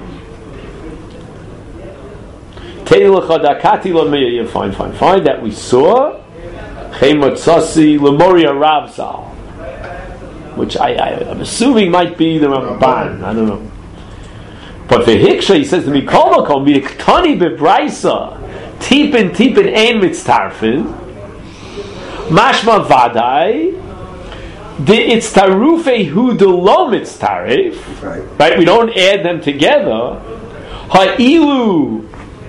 Fine. That we saw. Chematzasi Lemoria Ravzal. Which I'm assuming might be the Ramban. I don't know. But the Hiksha, he says, the Mikol Makom, Miktani Bebraisa, Tipin Ein Mitztarfin, Mashma Vadai, the Itztarufe Hu de Lo Mitztarif, right? We don't add them together. Ha'ilu,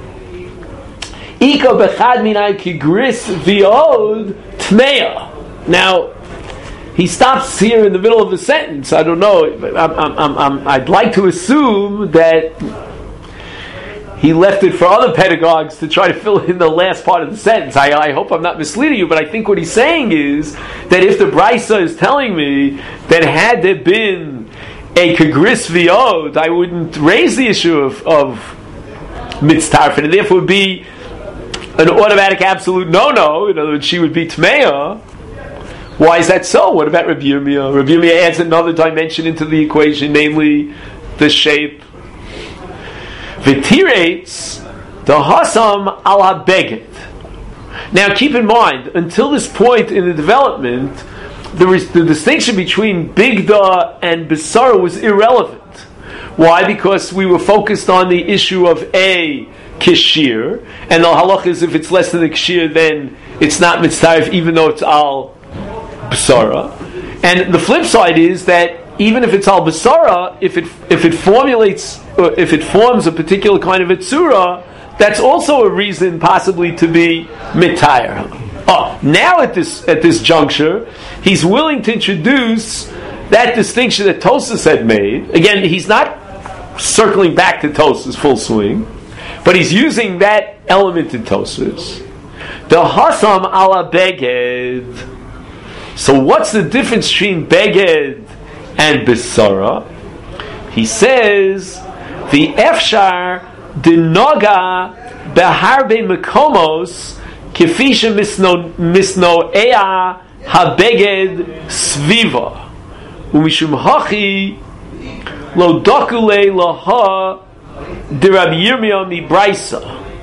Ika Bechad Minai Kigris Viod Tmeya. Now, he stops here in the middle of the sentence. I don't know. I'd like to assume that he left it for other pedagogues to try to fill in the last part of the sentence. I hope I'm not misleading you, but I think what he's saying is that if the Brisa is telling me that had there been a Kegris Viod, I wouldn't raise the issue of Mitztarfin, and therefore would be an automatic absolute no-no. In other words, she would be Tmeya. Why is that so? What about Rabbi Yirmiyah? Rabbi Yirmiyah adds another dimension into the equation, namely the shape. V'tirates the hasam al habeged. Now, keep in mind, until this point in the development, the distinction between Bigda and Besara was irrelevant. Why? Because we were focused on the issue of a kishir, and the halach is if it's less than a kishir, then it's not mitzvah, even though it's al Basara. And the flip side is that even if it's al Basara, if it forms a particular kind of itzura, that's also a reason possibly to be mitayr. Now at this juncture, he's willing to introduce that distinction that Tosas had made. Again, he's not circling back to Tosas full swing, but he's using that element in Tosas. The hasam ala beged. So what's the difference between beged and besara? He says the efshar dinoga beharbe mekomos kefisha misno ea habeged sviva umishum hachi lo dokule laha de Rabbi Yirmiyah mi Brisa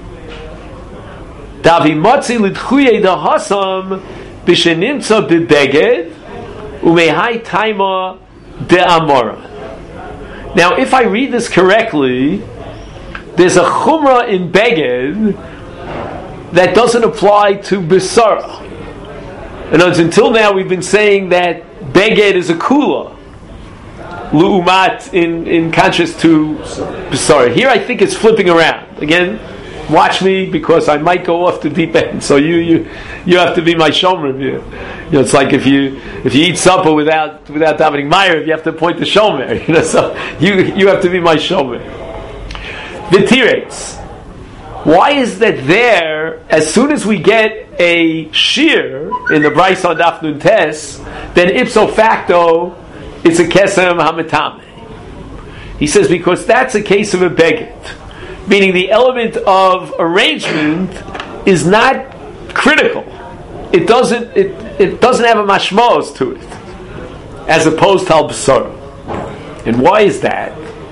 davi matzi lidchuye da hasam b'shenimtza b'beged umehai taima de amora. Now, if I read this correctly, there's a chumrah in beged that doesn't apply to besara. In other words, until now we've been saying that beged is a kula, lu'umat in contrast to besara. Here I think it's flipping around. Again, watch me because I might go off the deep end. So you have to be my shomer. You know, it's like if you eat supper without davening Ma'ariv, you have to point the shomer. So you have to be my shomer. V'tirates. Why is that there? As soon as we get a shear in the Bryce on Daf Nun Tes, then ipso facto it's a kesem hametame. He says because that's a case of a beged, meaning the element of arrangement is not critical. It doesn't have a mashmos to it, as opposed to al basara. And why is that?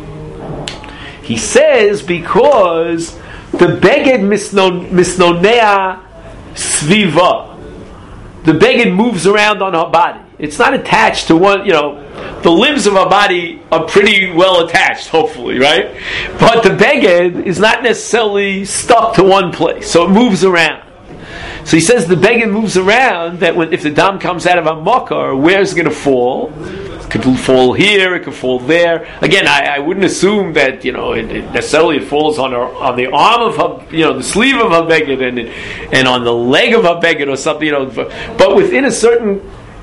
He says because the beged misnonea sviva. The beged moves around on her body. It's not attached to one, the limbs of her body are pretty well attached, hopefully, right? But the beged is not necessarily stuck to one place, so it moves around. So he says the beged moves around, that if the dam comes out of a makar, where's it going to fall? It could fall here, it could fall there. Again, I wouldn't assume that it necessarily it falls on the arm of her, the sleeve of her beged and on the leg of her beged or something. But within a certain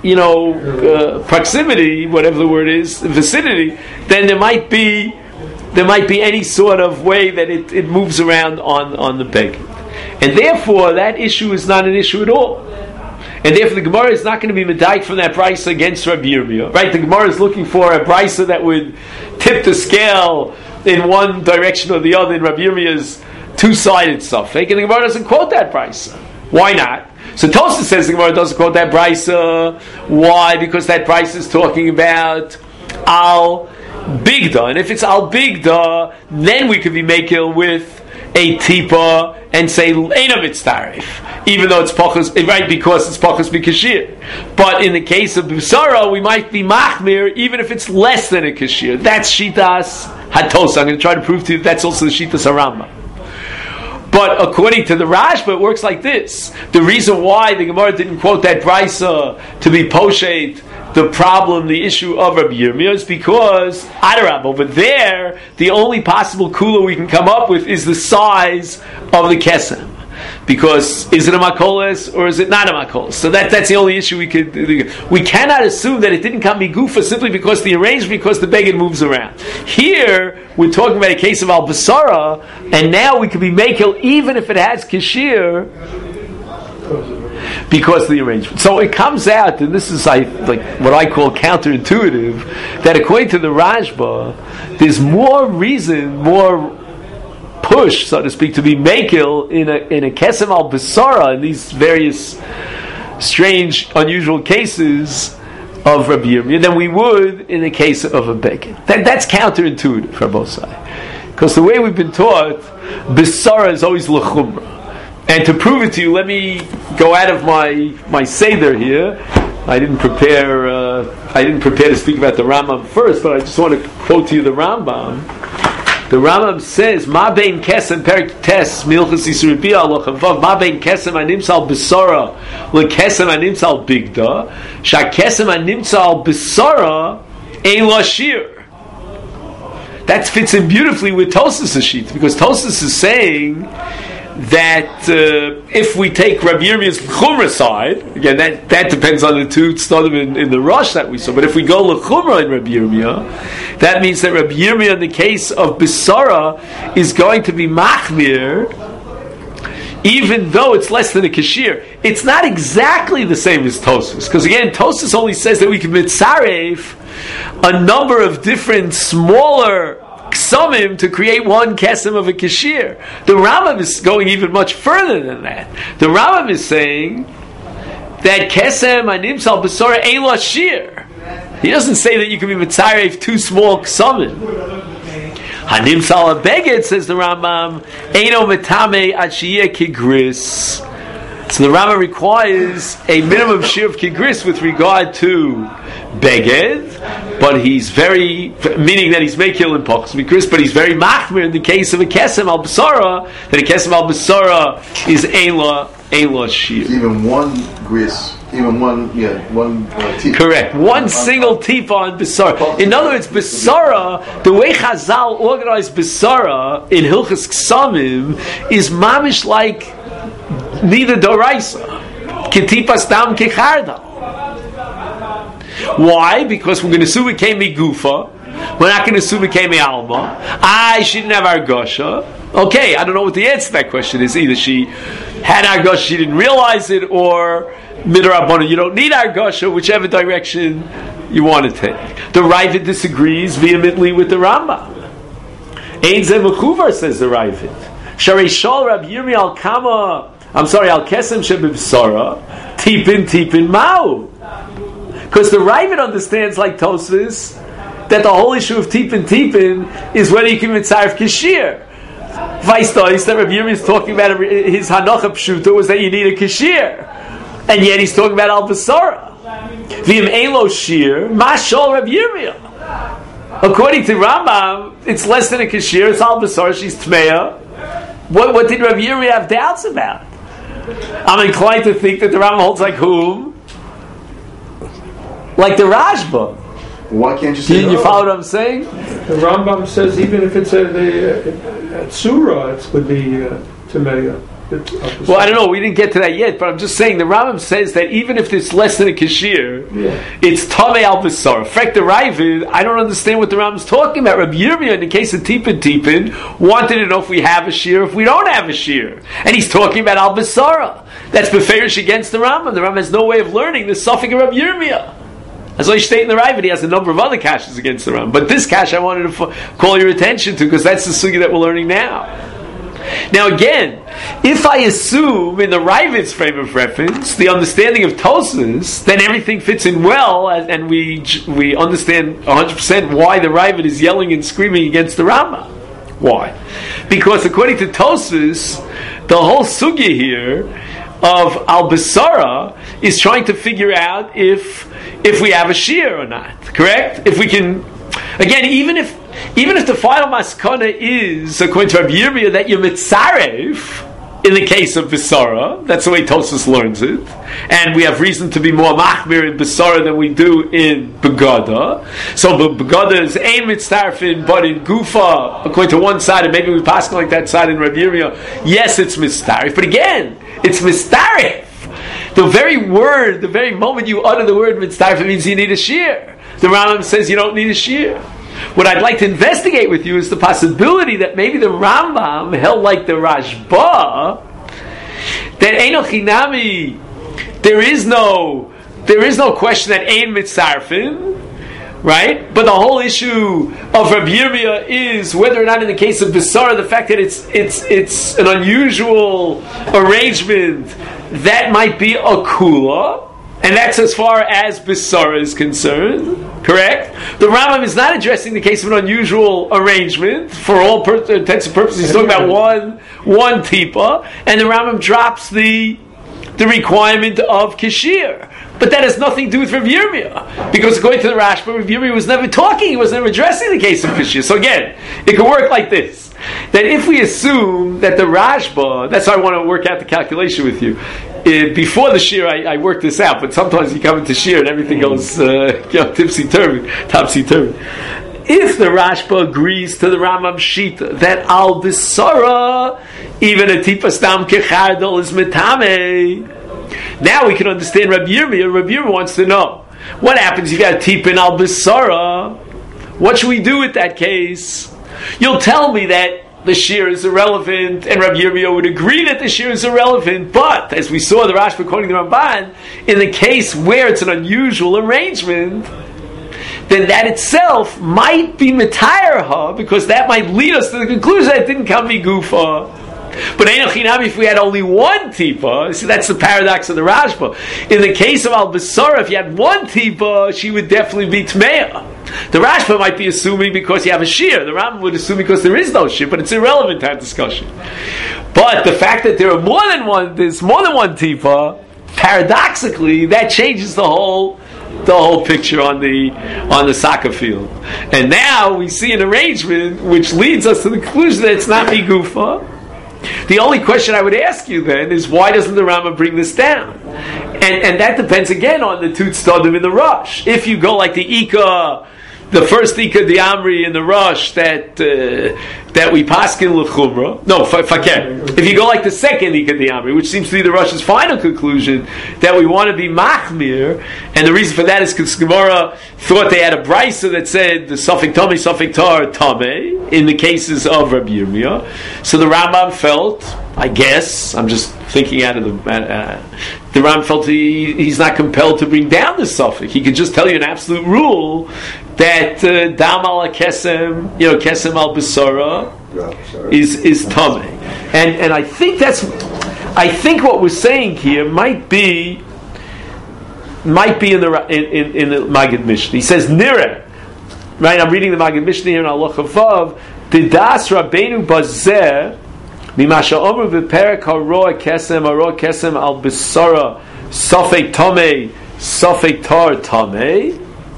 proximity, whatever the word is, vicinity, then there might be any sort of way that it moves around on the beged. And therefore, that issue is not an issue at all. And therefore, the Gemara is not going to be medayik from that brisa against Rabbi Yirmiyah. Right? The Gemara is looking for a brisa that would tip the scale in one direction or the other in Rabbi Yirmiyah's two-sided suffix. And the Gemara doesn't quote that brisa. Why not? So Tosfos says the Gemara doesn't quote that brisa. Why? Because that brisa is talking about al bigda. And if it's al bigda, then we could be makil with a tipa and say ain't of its tarif, even though it's pachas, right? Because it's pachas b'kashir. But in the case of Busara, we might be machmir even if it's less than a kashir. That's shitas hatos. I'm going to try to prove to you that's also the shitas haramba. But according to the Rashba, it works like this. The reason why the Gemara didn't quote that brisa to be poshet the problem, the issue of Rabbi Yirmiyah, is because Adarab, over there, the only possible kula we can come up with is the size of the kesem. Because is it a makolis or is it not a makolis? So that's the only issue we cannot assume that it didn't come migufa simply because the arrangement, because the beged moves around. Here we're talking about a case of al basara, and now we could be makel even if it has kashir because of the arrangement. So it comes out, and this is like what I call counterintuitive, that according to the Rashba, there's more reason, more push, so to speak, to be makil in a kesem al basara in these various strange, unusual cases of Rabbi Yirmiyah than we would in the case of a beged. That's counterintuitive for both sides, because the way we've been taught, basara is always l'chumra. And to prove it to you, let me go out of my seder here. I didn't prepare to speak about the Rambam first, but I just want to quote to you the Rambam. The Rambam says, "Ma bein kesem perik tes milchus yisrubia alochavav ma bein kesem animsal besara lekesem animsal bigda shakesem animsal besara ein lashir." That fits in beautifully with Tosfos' sheet, because Tosfos is saying that if we take Rabbi Yirmiyah's Chumrah side, again that depends on the two tznodim in the Rosh that we saw, but if we go L'Chumrah in Rabbi Yirmiyah, that means that Rabbi Yirmiyah in the case of Bisara is going to be Machmir even though it's less than a kashir. It's not exactly the same as Tosfos, because again Tosfos only says that we can mitzaref a number of different smaller ksamim to create one kesem of a kashir. The Rambam is going even much further than that. The Rambam is saying that kesem animsal basara ein lashir. He doesn't say that you can be mitzaref two small ksamim. Hanimsal abeged, says the Rambam, eino metame ad sheyeh kigris. So the Rambam requires a minimum share of kigris with regard to beged, but he's meaning that he's mekil in pochs kigris, but he's very machmir in the case of a kesem al basara, that a kesem al basara is ein la shir. Even one gris, one teep. Correct. One single teep on Besara. In other words, Besara, the way Chazal organized Besara in Hilchas Ksamim is mamish like neither Doraisa. Ketipas dam kecharda. Why? Because we're going to assume it came migufa. We're not going to assume it came Alma. She didn't have Argosha. Okay, I don't know what the answer to that question is. Either she had Argosha, she didn't realize it, or Midrabana, you don't need Argosha, whichever direction you want to take. The Ravid disagrees vehemently with the Rambam. Ein Zeh Mechuvar, says the Ravid. Sharei Shal Rab Yirmi al Kama, Al Kesem Shebibsara, Tipin Mau. Because the Ravid understands, like Tosfos, that the whole issue of Tipin is whether you can mitzaref Kashir. Vaistais that Rabbi Yirmi is talking about his Hanocha Pshuta was that you need a Kashir, and yet he's talking about Al Basara. V'im Elo Shir Mashal Rabbi Yirmi. According to Rambam, it's less than a Kashir. It's Al Basara. She's Tmeya. What did Rabbi Yirmi have doubts about? I'm inclined to think that the Rambam holds like whom? Like the Rashba. Why can't you say you follow what I'm saying? The Rambam says even if it's a Tzura, it would be Tameya. Well, I don't know. We didn't get to that yet, but I'm just saying the Rambam says that even if it's less than a Kashir, it's Tamei al Basar. Frek the Ravid, I don't understand what the Rambam's talking about. Rabbi Yirmiyah, in the case of Tipin, wanted to know if we have a Shir, if we don't have a Shir. And he's talking about al Basara. That's beferish against the Rambam. The Rambam has no way of learning the suffix of Rabbi Yirmiyah. As I state in the Ravid, he has a number of other kashas against the Rambam. But this kash I wanted to call your attention to, because that's the sugi that we're learning now. Now again, if I assume in the Ravid's frame of reference the understanding of Tosfos, then everything fits in well, and we understand 100% why the Ravid is yelling and screaming against the Rambam. Why? Because according to Tosfos, the whole sugi here of Al Basara is trying to figure out if we have a shear or not. Correct? If we can, again, even if the final maskana is according to Rabbi Yirmiyah that you're mitzarev in the case of Basara, that's the way Tosfos learns it, and we have reason to be more machmir in Basara than we do in Begada. So Begada is ein mitzarefin, but in Gufa, according to one side, and maybe we pass like that side in Rabbi Yirmiyah, yes, it's mitzaref, but again, it's mitzaref. The very moment you utter the word mitzaref, it means you need a shear. The Rambam says you don't need a shear. What I'd like to investigate with you is the possibility that maybe the Rambam held like the Rashba, that Eino Chinami, there is no question that Ein Mitzarfin, right? But the whole issue of Rabbi Yirmiyah is whether or not in the case of Basara, the fact that it's an unusual arrangement, that might be a kula, and that's as far as Basara is concerned. Correct? The Rambam is not addressing the case of an unusual arrangement. For all intents and purposes, he's talking about one tipa, and the Rambam drops the requirement of Kashir. But that has nothing to do with Rav Yirmiyah. Because according to the Rashba, Rav Yirmiyah was never talking, he was never addressing the case of Kashir. So again, it could work like this. That if we assume that the Rashba, that's why I want to work out the calculation with you. Before the Shir, I worked this out, but sometimes you come into Shir and everything goes topsy-turvy. If the Rashba agrees to the Rambam Shita that Al Basara, even a Tipa Stam Kechardol is Metame, now we can understand Rabbi Yirmiyah. Rabbi Yirmiyah wants to know, what happens if you got a Tipa in Al Basara? What should we do with that case? You'll tell me that the shear is irrelevant, and Rabbi Yirmiyah would agree that the shear is irrelevant, but, as we saw the Rashba quoting the Ramban, in the case where it's an unusual arrangement, then that itself might be Mitayarha, because that might lead us to the conclusion that it didn't come Migufa. But if we had only one tipa, see, that's the paradox of the Rashba. In the case of Al Basara, if you had one tipa, she would definitely be Tmeya. The Rashba might be assuming because you have a shear. The Rambam would assume because there is no shear, but it's irrelevant to that discussion. But the fact that there's more than one tipa, paradoxically, that changes the whole picture on the soccer field. And now we see an arrangement which leads us to the conclusion that it's not Migufa. The only question I would ask you then is, why doesn't the Rambam bring this down? And that depends again on the two tzadim in the rush. If you go like the Ika the first Ika the Amri in the Rush that we paskin l'chumra. No, fakir. If you go like the second Ika the Amri, which seems to be the Rush's final conclusion, that we want to be machmir, and the reason for that is because Gemara thought they had a brisa that said the Safek Tomei, Safek Tar, Tamei in the cases of Rabbi Yirmiyah. So the Rambam felt, I guess, I'm just thinking out of the Ram felt he's not compelled to bring down the suffix. He could just tell you an absolute rule that dam al kesem, kesem al besara is tamei, and I think what we're saying here might be in the Maggid Mishnah. He says nira, right? I'm reading the Maggid Mishnah here in Halacha Vav. Didas Rabbeinu bazeh. Mimasha Omer v'perek haroa kesem al besara safek tamei safek tar tamei,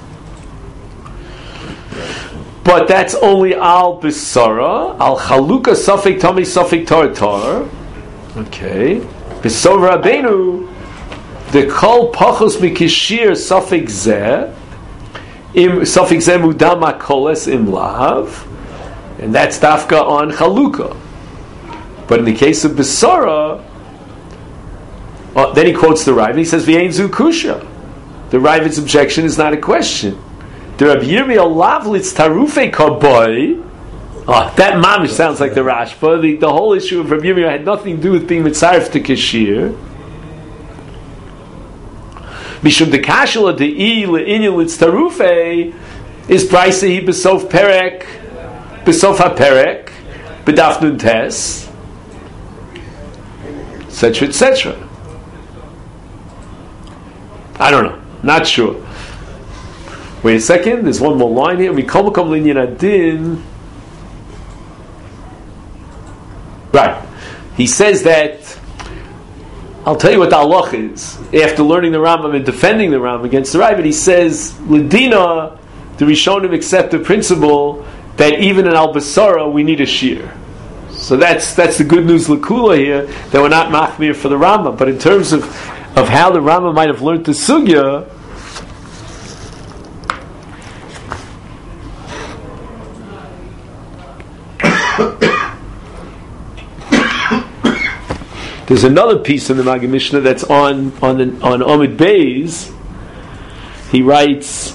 but that's only al besara al chaluka safek tamei safek tar. Okay, besor Rabbeinu the kol pachos mikishir safek zeh mudam makoles im lav, and that's dafka on chaluka. But in the case of Besara, then he quotes the Rav. He says, "V'yein zu kusha." The Rav's objection is not a question. The Rabbi Yirmiyah lavlitz tarufei kaboy. That mamish sounds like the Rashba. The whole issue of Rabbi Yirmiyah had nothing to do with being mitzaref to kashir. Mishum de kashla de I le'inyel litz tarufei is braysehi besof perek besof haperek bedaf nun tes. Etc., etc. I don't know. Not sure. Wait a second. There's one more line here. We call linyan adin. Right. He says that. I'll tell you what the halach is. After learning the Rambam and defending the Rambam against the Ravid, he says, Ledina, the Rishonim accept the principle that even in Al Basara we need a shear. So that's the good news l'kula here, that we're not machmir for the Rambam. But in terms of how the Rambam might have learned the sugya, there's another piece in the Maggid Mishnah that's on Omid Beis. He writes,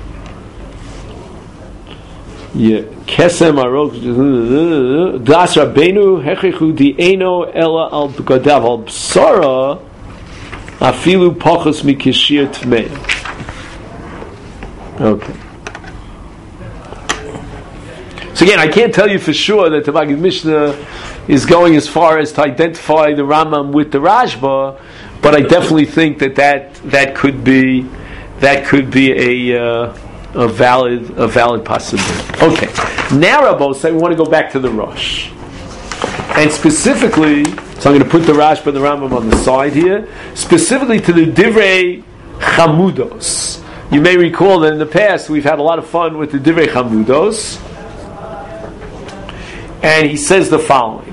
Kesem arok das Rabbeinu hechechu di'eno ela al b'gadav al b'sara afilu pachos mikishir tmei. Okay. So again, I can't tell you for sure that the Maggid Mishnah is going as far as to identify the Rambam with the Rashba, but I definitely think that could be a valid possibility. Okay, now Rabbi say we want to go back to the Rosh, and specifically, so I'm going to put the Rashba and the Rambam on the side here, specifically to the Divrei Chamudos. You may recall that in the past we've had a lot of fun with the Divrei Chamudos, and he says the following.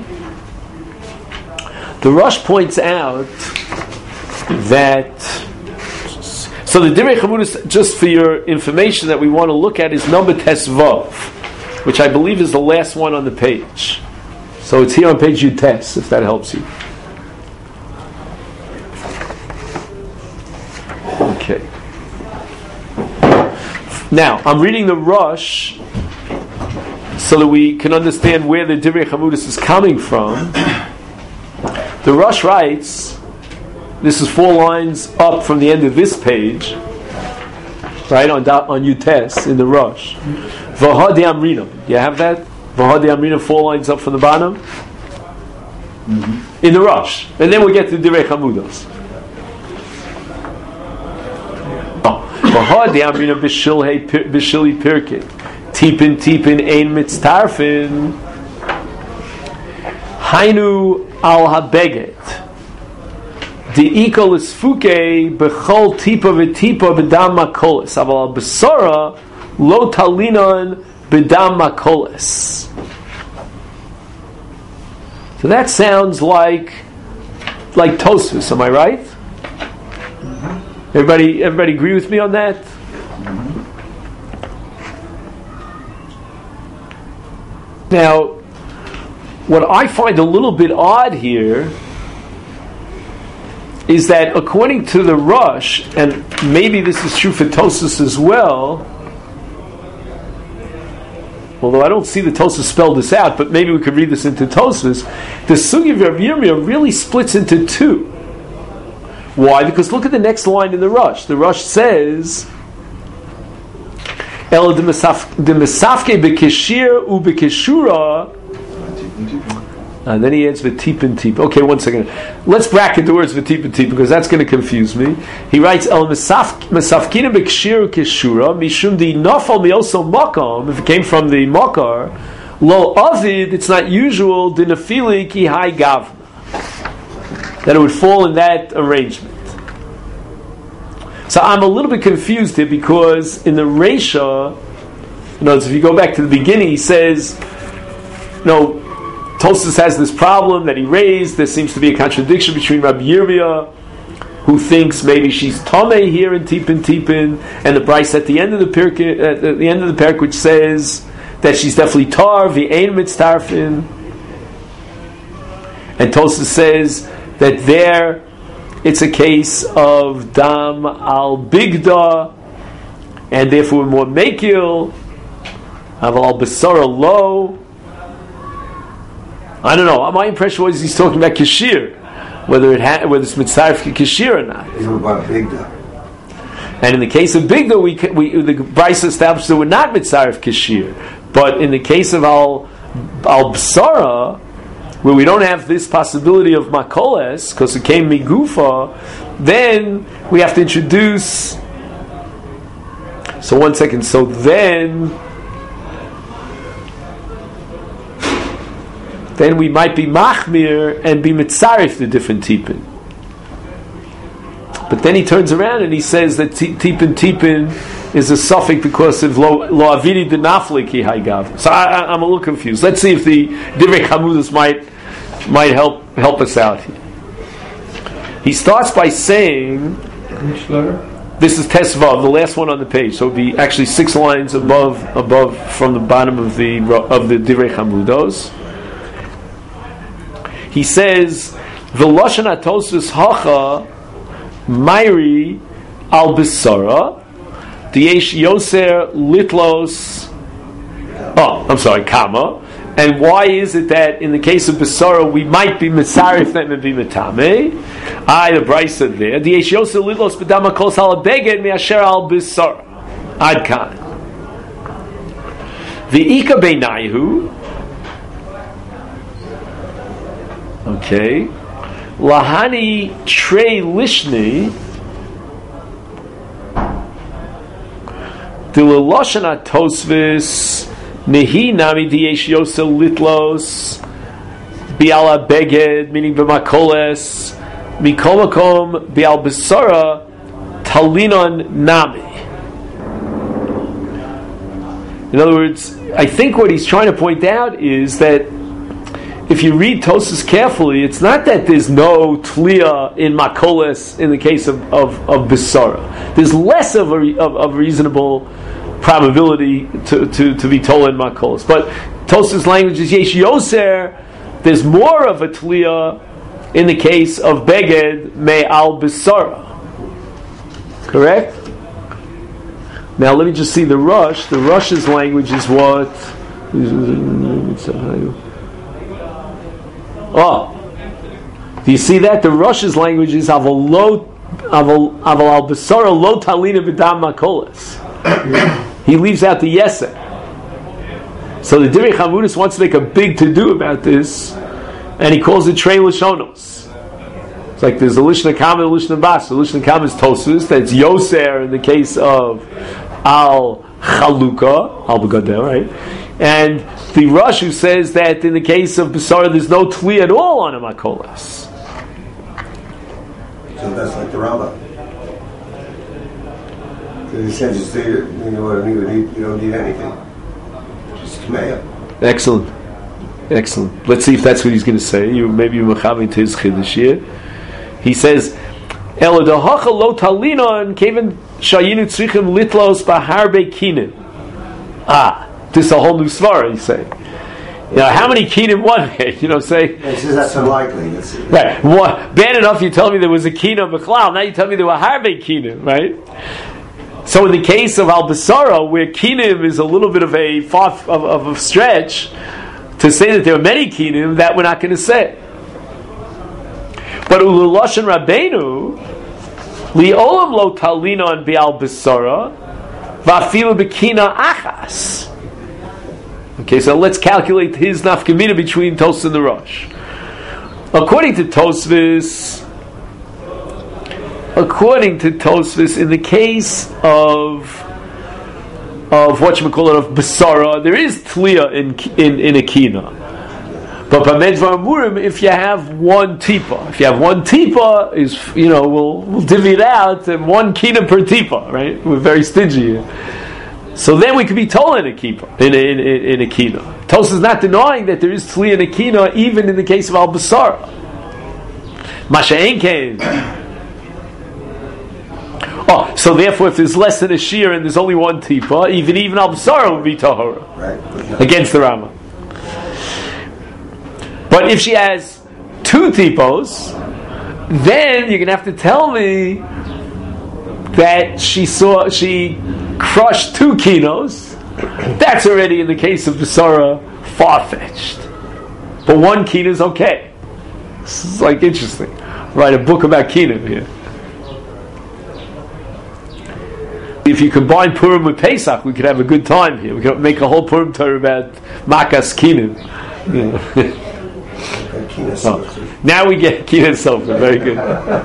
The Rosh points out that, so the Divrei Chamudos, just for your information, that we want to look at is number Tesvav, which I believe is the last one on the page. So it's here on page Yutes, if that helps you. Okay. Now, I'm reading the Rosh so that we can understand where the Divrei Chamudos is coming from. The Rosh writes, this is 4 lines up from the end of this page, right, on Yutes in the Rosh. V'hadi Amrina. You have that? V'hadi Amrina, 4 lines up from the bottom? Mm-hmm. In the Rosh. And then we get to Divrei Chamudos. V'hadi Amrina b'shili pirkit. Tipin ein mitztarfin. Hainu al habeget. Di'ikol isfuke bechol tipa v'tipa b'dam makolis. Aval al besora lo talinon b'dam makolis. So that sounds like Tosfos, am I right? Mm-hmm. Everybody agree with me on that? Mm-hmm. Now, what I find a little bit odd here is that according to the Rosh, and maybe this is true for Tosfos as well, although I don't see the Tosfos spell this out, but maybe we could read this into Tosfos, the Sugi of Rav Yirmiyah really splits into two. Why? Because look at the next line in the Rosh. The Rosh says, El de Mesafke bekeshir u bekeshura. And then he adds v'tipin tip. Okay, one second. Let's bracket the words v'tipin tip because that's going to confuse me. He writes El mesafkina bekeshir u keshura mishum di nafal mioso makom. If it came from the makar, lo avid. It's not usual dinafili ki hai gav. That it would fall in that arrangement. So I'm a little bit confused here because in the Reisha, if you go back to the beginning, he says, Tosfos has this problem that he raised. There seems to be a contradiction between Rabbi Yirmiyah, who thinks maybe she's Tomei here in Tipin, and the Bryce at the end of the parak, which says that she's definitely Tar, v'ein mitztarfin. And Tosfos says that there it's a case of dam al bigda, and therefore more mekil, al besara lo. I don't know. My impression was he's talking about kashir, whether it's mitzaref kashir or not. It's about bigda. And in the case of bigda, the Bryce established that we're not mitzaref kashir, but in the case of al besara, where we don't have this possibility of makoles, because it came migufa, then we have to introduce. So one second. So then we might be machmir and be mitzarif the different tipin. But then he turns around and he says that tipin is a suffix because of lo avidi denafli ki haygav. So I'm a little confused. Let's see if the Divrei Chamudas might help us out here. He starts by saying, which letter? This is Tesvav, the last one on the page. So it would be actually 6 lines above from the bottom of the Divrei Chamudos. He says, "V'loshan atosvus hacha Mairi al Bisara, Diesh Yoser Litlos." Oh, I'm sorry, Kama. And why is it that in the case of Bisara we might be Mitzarif them and be Mitame? The Bryce said there. Diesh Yoser Litlos B'dama Kol Sal Beged Me'asher al Bisara. Ad Kan. V'ika Beinayu. Okay. Lahani Trey Lishni Dilaloshana Tosvis Nehi Nami Diesh Yosel Litlos Biala Beged, meaning B'makoles Mikomakom Bial Besara Talinon Nami. In other words, I think what he's trying to point out is that if you read Tosfos carefully, it's not that there's no tliya in makoles in the case of Bisara. There's less of a reasonable probability to be told in makoles. But Tosfos' language is yesh yoser. There's more of a tliya in the case of beged me al Bisara. Correct? Now let me just see the Rosh. The Rosh's language is what? Oh, do you see that? The Rosh's language is aval al besara lo talina b'dam makoles. He leaves out the yeseh. So the Divrei Chamudas wants to make a big to-do about this, and he calls it Trei Lashonos. It's like there's a Lishna Kama and a Lishna Bas. The Lishna Kama is Tosfos, that's Yoser in the case of al Chaluka, al Begadel, right? And the Rosh who says that in the case of Besara there's no Tli at all on a Makolas. So that's like the Rambam. So he says you know what I mean? You don't need anything. Just Kmeya. Excellent. Let's see if that's what he's going to say. Maybe you're mechavi to his chiddush here. He says, "Elo dahacha lo talinon keven shayinu tzrichim litlos baharbe kinin." This is a whole new svara, he's saying. how many kinim were there? Say. It says that's unlikely. Right. Bad enough you tell me there was a kina b'chlal. Now you tell me there were harbe kinim, right? So in the case of Al Basara, where kinim is a little bit of a stretch, to say that there are many kinim, that we're not going to say. But Ululoshan Rabbeinu, Li'olam lo talinon bi'al Basara, va'afilu b'kina achas. Okay, so let's calculate his nafkamina between Tosfos and the Rosh. According to Tosfos, in the case of whatchamacallit, of Basara, there is Tliya in a Kina. But by Medvar Murim, if you have one tipa, is we'll divvy it out, and one Kina per tipa, right? We're very stingy here. So then we could be told in a Kina. Tosfos is not denying that there is Tliya in a Kina, even in the case of Al Basara. Masha Enkein. So therefore, if there's less than a shear and there's only one tipa, even Al Basara would be tahora, right, against the Rama. But if she has two tipos, then you're gonna have to tell me that she crushed two kinos. That's already, in the case of Basara, far-fetched. But one kina is okay. This is interesting. Write a book about kina here. If you combine Purim with Pesach, we could have a good time here. We could make a whole Purim Torah about Makas Kinim. Now we get Kina Sofer. Very good.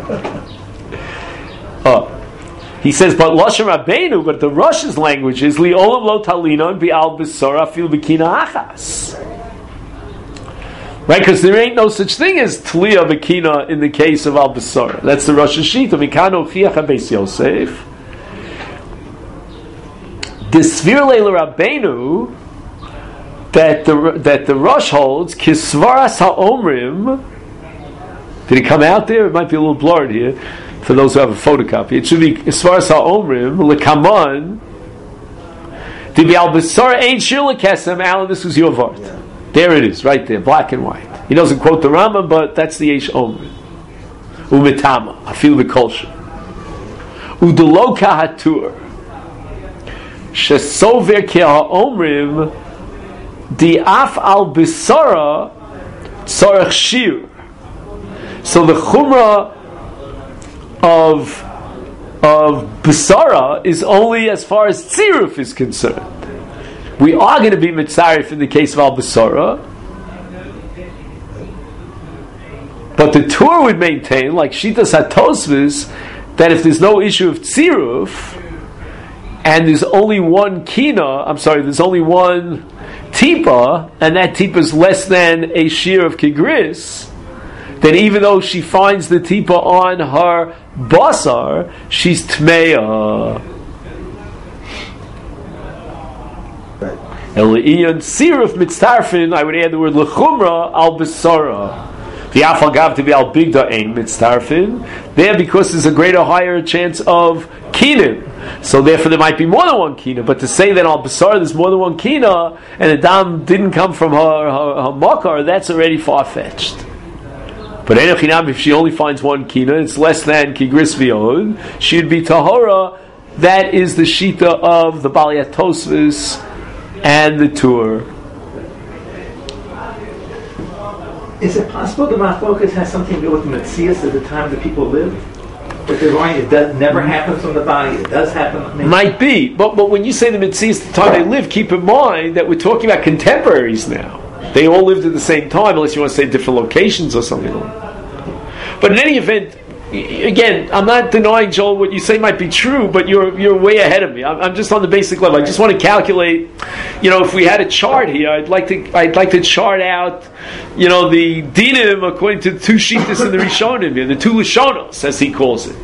He says, but Lashon Rabbeinu, but the Rosh's language is Li'olam lo talinon bi'al Basara fil b'kina achas. Right, because there ain't no such thing as Tliya b'kina in the case of Al Basara. That's the Rosh Shita. Mikano chiach habeis Yosef. The Svir Leila Rabbeinu that the Rosh holds Kisvaras HaOmrim. Did it come out there? It might be a little blurred here for those who have a photocopy. It should be Kisvaras HaOmrim Lekaman. Dibi Al Basara Ein Shir Lekesem. Alan, this was your vart. Yeah. There it is, right there, black and white. He doesn't quote the Rambam, but that's the Eish Omrim. Umitama Afil B'Kolsha Udeloka Hatur. Shesover ki ha'omrim di af al bisara tzarech shir. So the chumrah of bisara is only as far as tziruf is concerned. We are going to be mitzarif in the case of al bisara, but the Torah would maintain, like Shitas HaTosfos, that if there's no issue of tziruf, and there's only one there's only one tipa, and that tipa is less than a shear of kigris, then even though she finds the tipa on her basar, she's tmeya. Eliyan siruf mitztarfin, I would add the word lechumra al basara. The afal gav to be al bigda ein mitztarfin. There, because there's a higher chance of kinim. So therefore there might be more than one kina, but to say that al basar there's more than one kina and the dam didn't come from her makar, that's already far-fetched. But if she only finds one kina, it's less than kigris v'yod, she'd be tahora. That is the shita of the Baliyat Tosfos and the Tur. Is it possible the machlokas has something to do with the Metzias at the time the people lived? But they're going, it never happens on the body. It does happen. Might be, but when you say the Metzias at the time they lived, keep in mind that we're talking about contemporaries now. They all lived at the same time, unless you want to say different locations or something. But in any event, again, I'm not denying, Joel, what you say might be true, but you're way ahead of me. I'm just on the basic level. I just want to calculate. If we had a chart here, I'd like to chart out, the dinim according to the two shitas in the Rishonim here, the two Lashonos, as he calls it.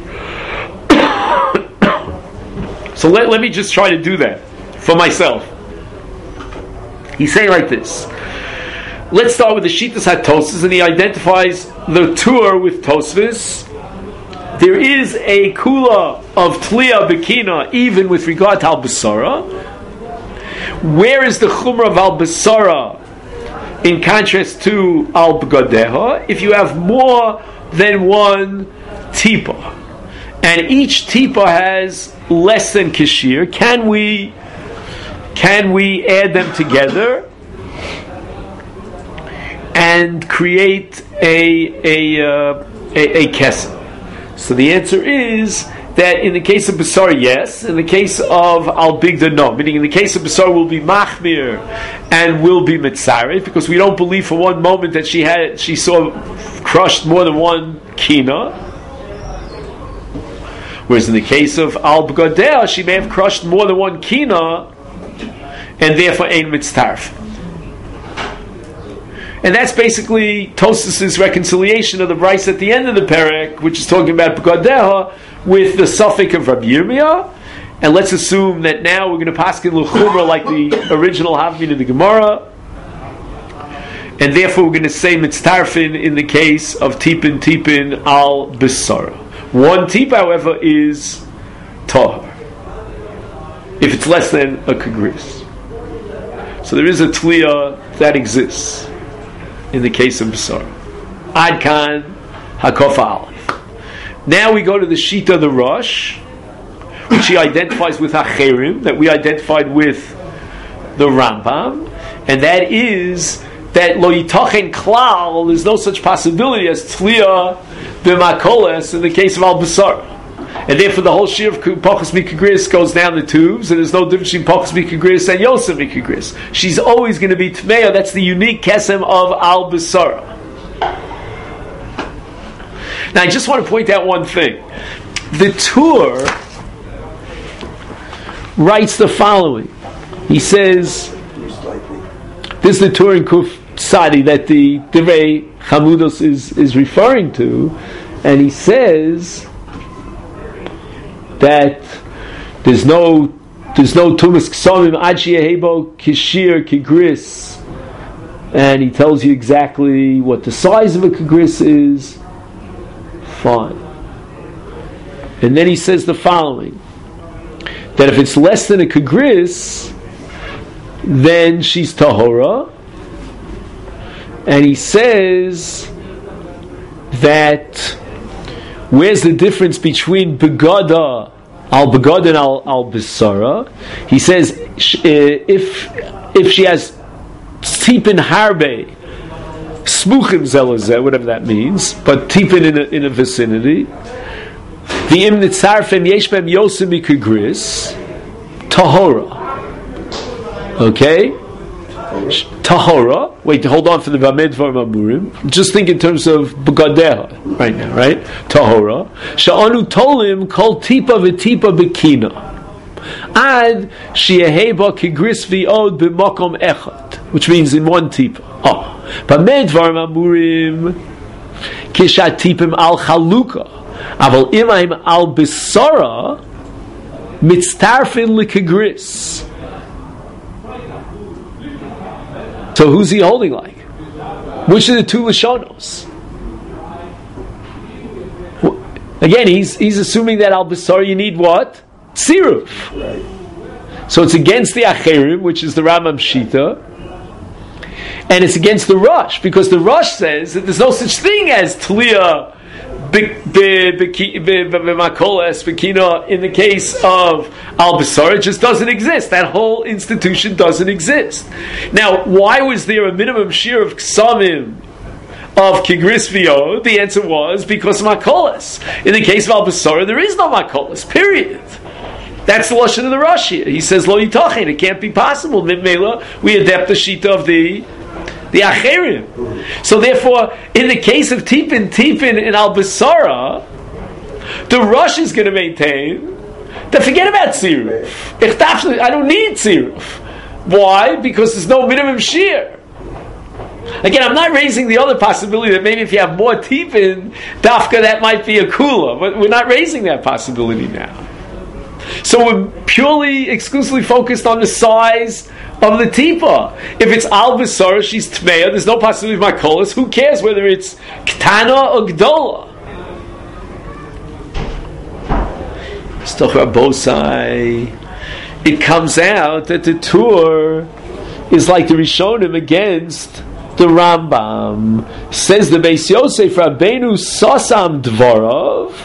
So let me just try to do that for myself. He's saying like this. Let's start with the Shitas HaTosfos, and he identifies the Tur with Tosfos. There is a kula of Tliya B'Kina, even with regard to Al Basara. Where is the Chumrah of Al Basara in contrast to al b'gadeha, if you have more than one tipa, and each tipa has less than kashir, can we add them together and create a kesem? So the answer is that in the case of Basar, yes. In the case of Al Bigda, no. Meaning in the case of Basar, will be Machmir and will be Mitzaref, because we don't believe for one moment that she saw crushed more than one kina. Whereas in the case of Al B'Gadeh, she may have crushed more than one kina, and therefore Ein Mitzaref. And that's basically Tosfos' reconciliation of the Bryce at the end of the Perek, which is talking about B'Gadeha, with the suffix of Rabbi Yirmiyah. And let's assume that now we're going to paskin l'chumra like the original Havmin of the Gemara. And therefore we're going to say Mitztarfin in the case of Tipin al Bisara. One tip, however, is Tahar, if it's less than a Kagris. So there is a Tliya that exists in the case of Basar. Ad Kan Hakof Aleph. Now we go to the Shita the Rosh, which he identifies with Hacherim, that we identified with the Rambam, and that is that Lo Yitachen Klal, there's no such possibility as Tliya B'Makoles in the case of Al Basar. And therefore the whole shir of Pachas Mikagris goes down the tubes, and there's no difference between Pachas Mikagris and Yosef Mikagris. She's always going to be Tmeya. That's the unique kesem of Al Basara. Now I just want to point out one thing. The Tur writes the following. He says, this is the Tur in Kuf Sadi that the Divrei Chamudos is referring to, and he says that there's no tumas k'samim ad sheyehebo kishir kigris, and he tells you exactly what the size of a kigris is. Fine. And then he says the following, that if it's less than a kigris, then she's tahora. And he says that where's the difference between begada al begada and al bisara? He says if she has tipin harbe smuchim zelazeh, whatever that means, but tipin in a vicinity, the im nitzarfem yeshbem yosem mikagris tahora. Okay. Tahora. Wait, hold on for the Vamedvar Mamurim. Just think in terms of B'Gadeha right now, right? Tahora. Sha'anu tolim kol tipa v'tipa b'kina. Ad shi'eheba kigris v'od b'makom echad, which means in one tipa. Oh. Vamedvar Mamurim kishat tipim al chaluka. Aval imaim al bisara mitztarfin l'kigris. So who's he holding like? Which of the two Lashonos? Again, he's assuming that al Basar you need what? Siruf. Right. So it's against the Acherim, which is the Rambam Shita, and it's against the Rosh, because the Rosh says that there's no such thing as Tliya b'makoles b'kina in the case of al Basar. It just doesn't exist. That whole institution doesn't exist. Now, why was there a minimum share of ksamim of kigris v'yod? The answer was because of makoles. In the case of al Basar, there is no makoles. Period. That's the lashon of the Rashi. He says lo yitachen. It can't be possible. Mimela, we adapt the shita of the Acherim. So therefore, in the case of Tipin in Al Basara, the Rosh is going to maintain that forget about Tziruf. I don't need Tziruf. Why? Because there's no minimum shear. Again, I'm not raising the other possibility that maybe if you have more Tipin, Dafka, that might be a Kula. But we're not raising that possibility now. So we're purely, exclusively focused on the size of the tipa. If it's al basara, she's tmeya. There's no possibility of makolas. Who cares whether it's ktana or gdola? Still Rabosai. It comes out that the Tur is like the Rishonim against the the Rambam. Says the Beis Yosef Rabbeinu Sosam Dvorov.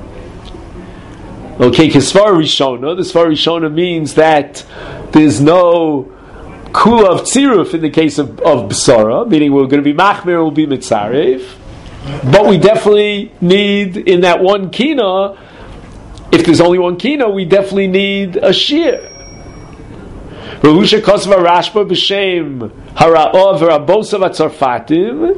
Okay, Kisvar Rishona. The Svar Rishona means that there's no Kula of Tziruf in the case of B'sara, meaning we're going to be Machmir, we'll be Mitzarev. But we definitely need, in that one Kina, if there's only one Kina, we definitely need a Shir. Rahusha Kosva Rashba B'Shem Hara'ov Rabosav Atzarfatim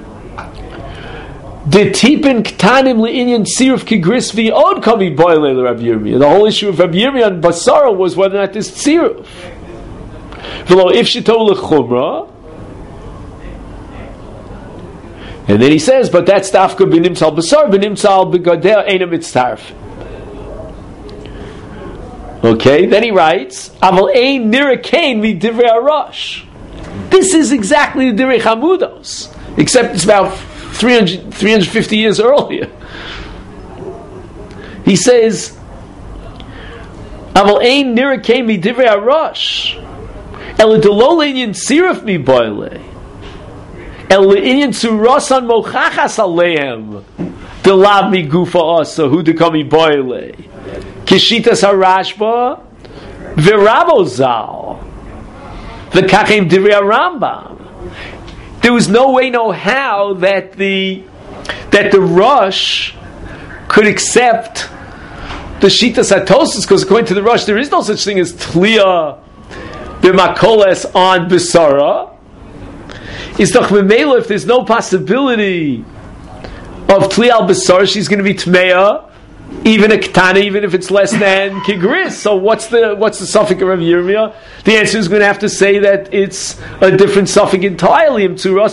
the tipin ktanim le'inyan tziruf kigris v'od kami boile Rabbi Yirmiyah. The whole issue of Rabbi Yirmiyah and Basara was whether or not there's tziruf. V'lo if shito l'chumra. And then he says, but that's dafka b'nimtzal basar, b'nimtzal b'gadeh eina mitztarf. Okay, then he writes, aval ein nirakain v'divrei arash. This is exactly the Divrei Chamudos, except it's about 350 years earlier. He says, Aval ein nirakain v'divrei arash, el delol inyan sirif mi boile, el inyan tzurosan mochachas aleim, delav mi gufa asa, hu dekami boile, kishitas harashba, v'rabo zal, v'kachem divrei Rambam. There was no way, no how that the Rosh could accept the Shitas HaTosfos, because according to the Rosh, there is no such thing as Tliya b'makoles on B'sara. Is doch Memela, if there's no possibility of Tliya al B'sara, she's going to be Tmeya, even a Ketana, even if it's less than Kigris. So what's the suffix of Rabbi Yirmiyah? The answer is going to have to say that it's a different suffix entirely. And therefore,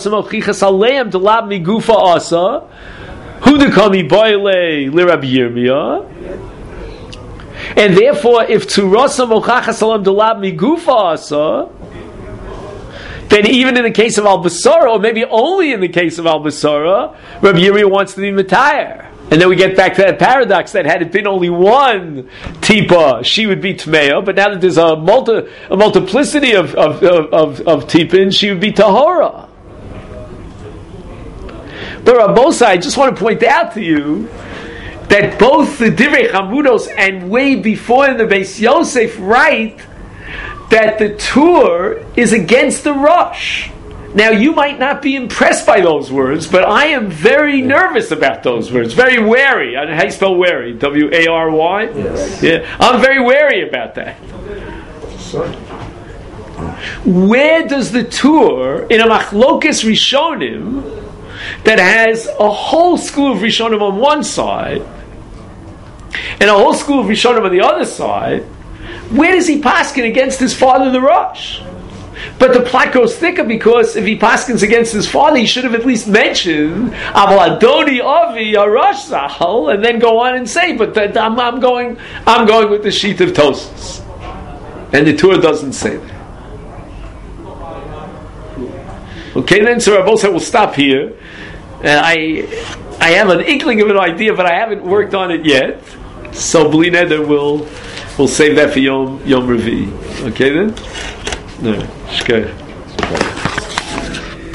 if Tzurasa Mochachas Alam Delab Migufa Asa, then even in the case of Al Basara, or maybe only in the case of Al Basara, Rabbi Yirmiyah wants to be Matayar. And then we get back to that paradox that had it been only one tipa, she would be tmeya. But now that there's a multiplicity of tipin, she would be tahora. But Rabosai, I just want to point out to you that both the Divrei Chamudos and way before in the Beis Yosef write that the Tur is against the Rosh. Now, you might not be impressed by those words, but I am very nervous about those words, very wary. How do you spell wary? W-A-R-Y? Yes. Yeah, I'm very wary about that. Where does the Tur, in a Machlokes Rishonim, that has a whole school of Rishonim on one side, and a whole school of Rishonim on the other side, where does he paskin against his father, the Rosh? But the plot goes thicker, because if he paskins against his father, he should have at least mentioned Aval Adoni Avi Arash Zahal, and then go on and say, but I'm going with the sheet of Tosfos, and the Torah doesn't say that. Okay, then so Rabosai will stop here. I have an inkling of an idea, but I haven't worked on it yet. So Bli Neder we'll save that for Yom Revi. Okay then. No, okay.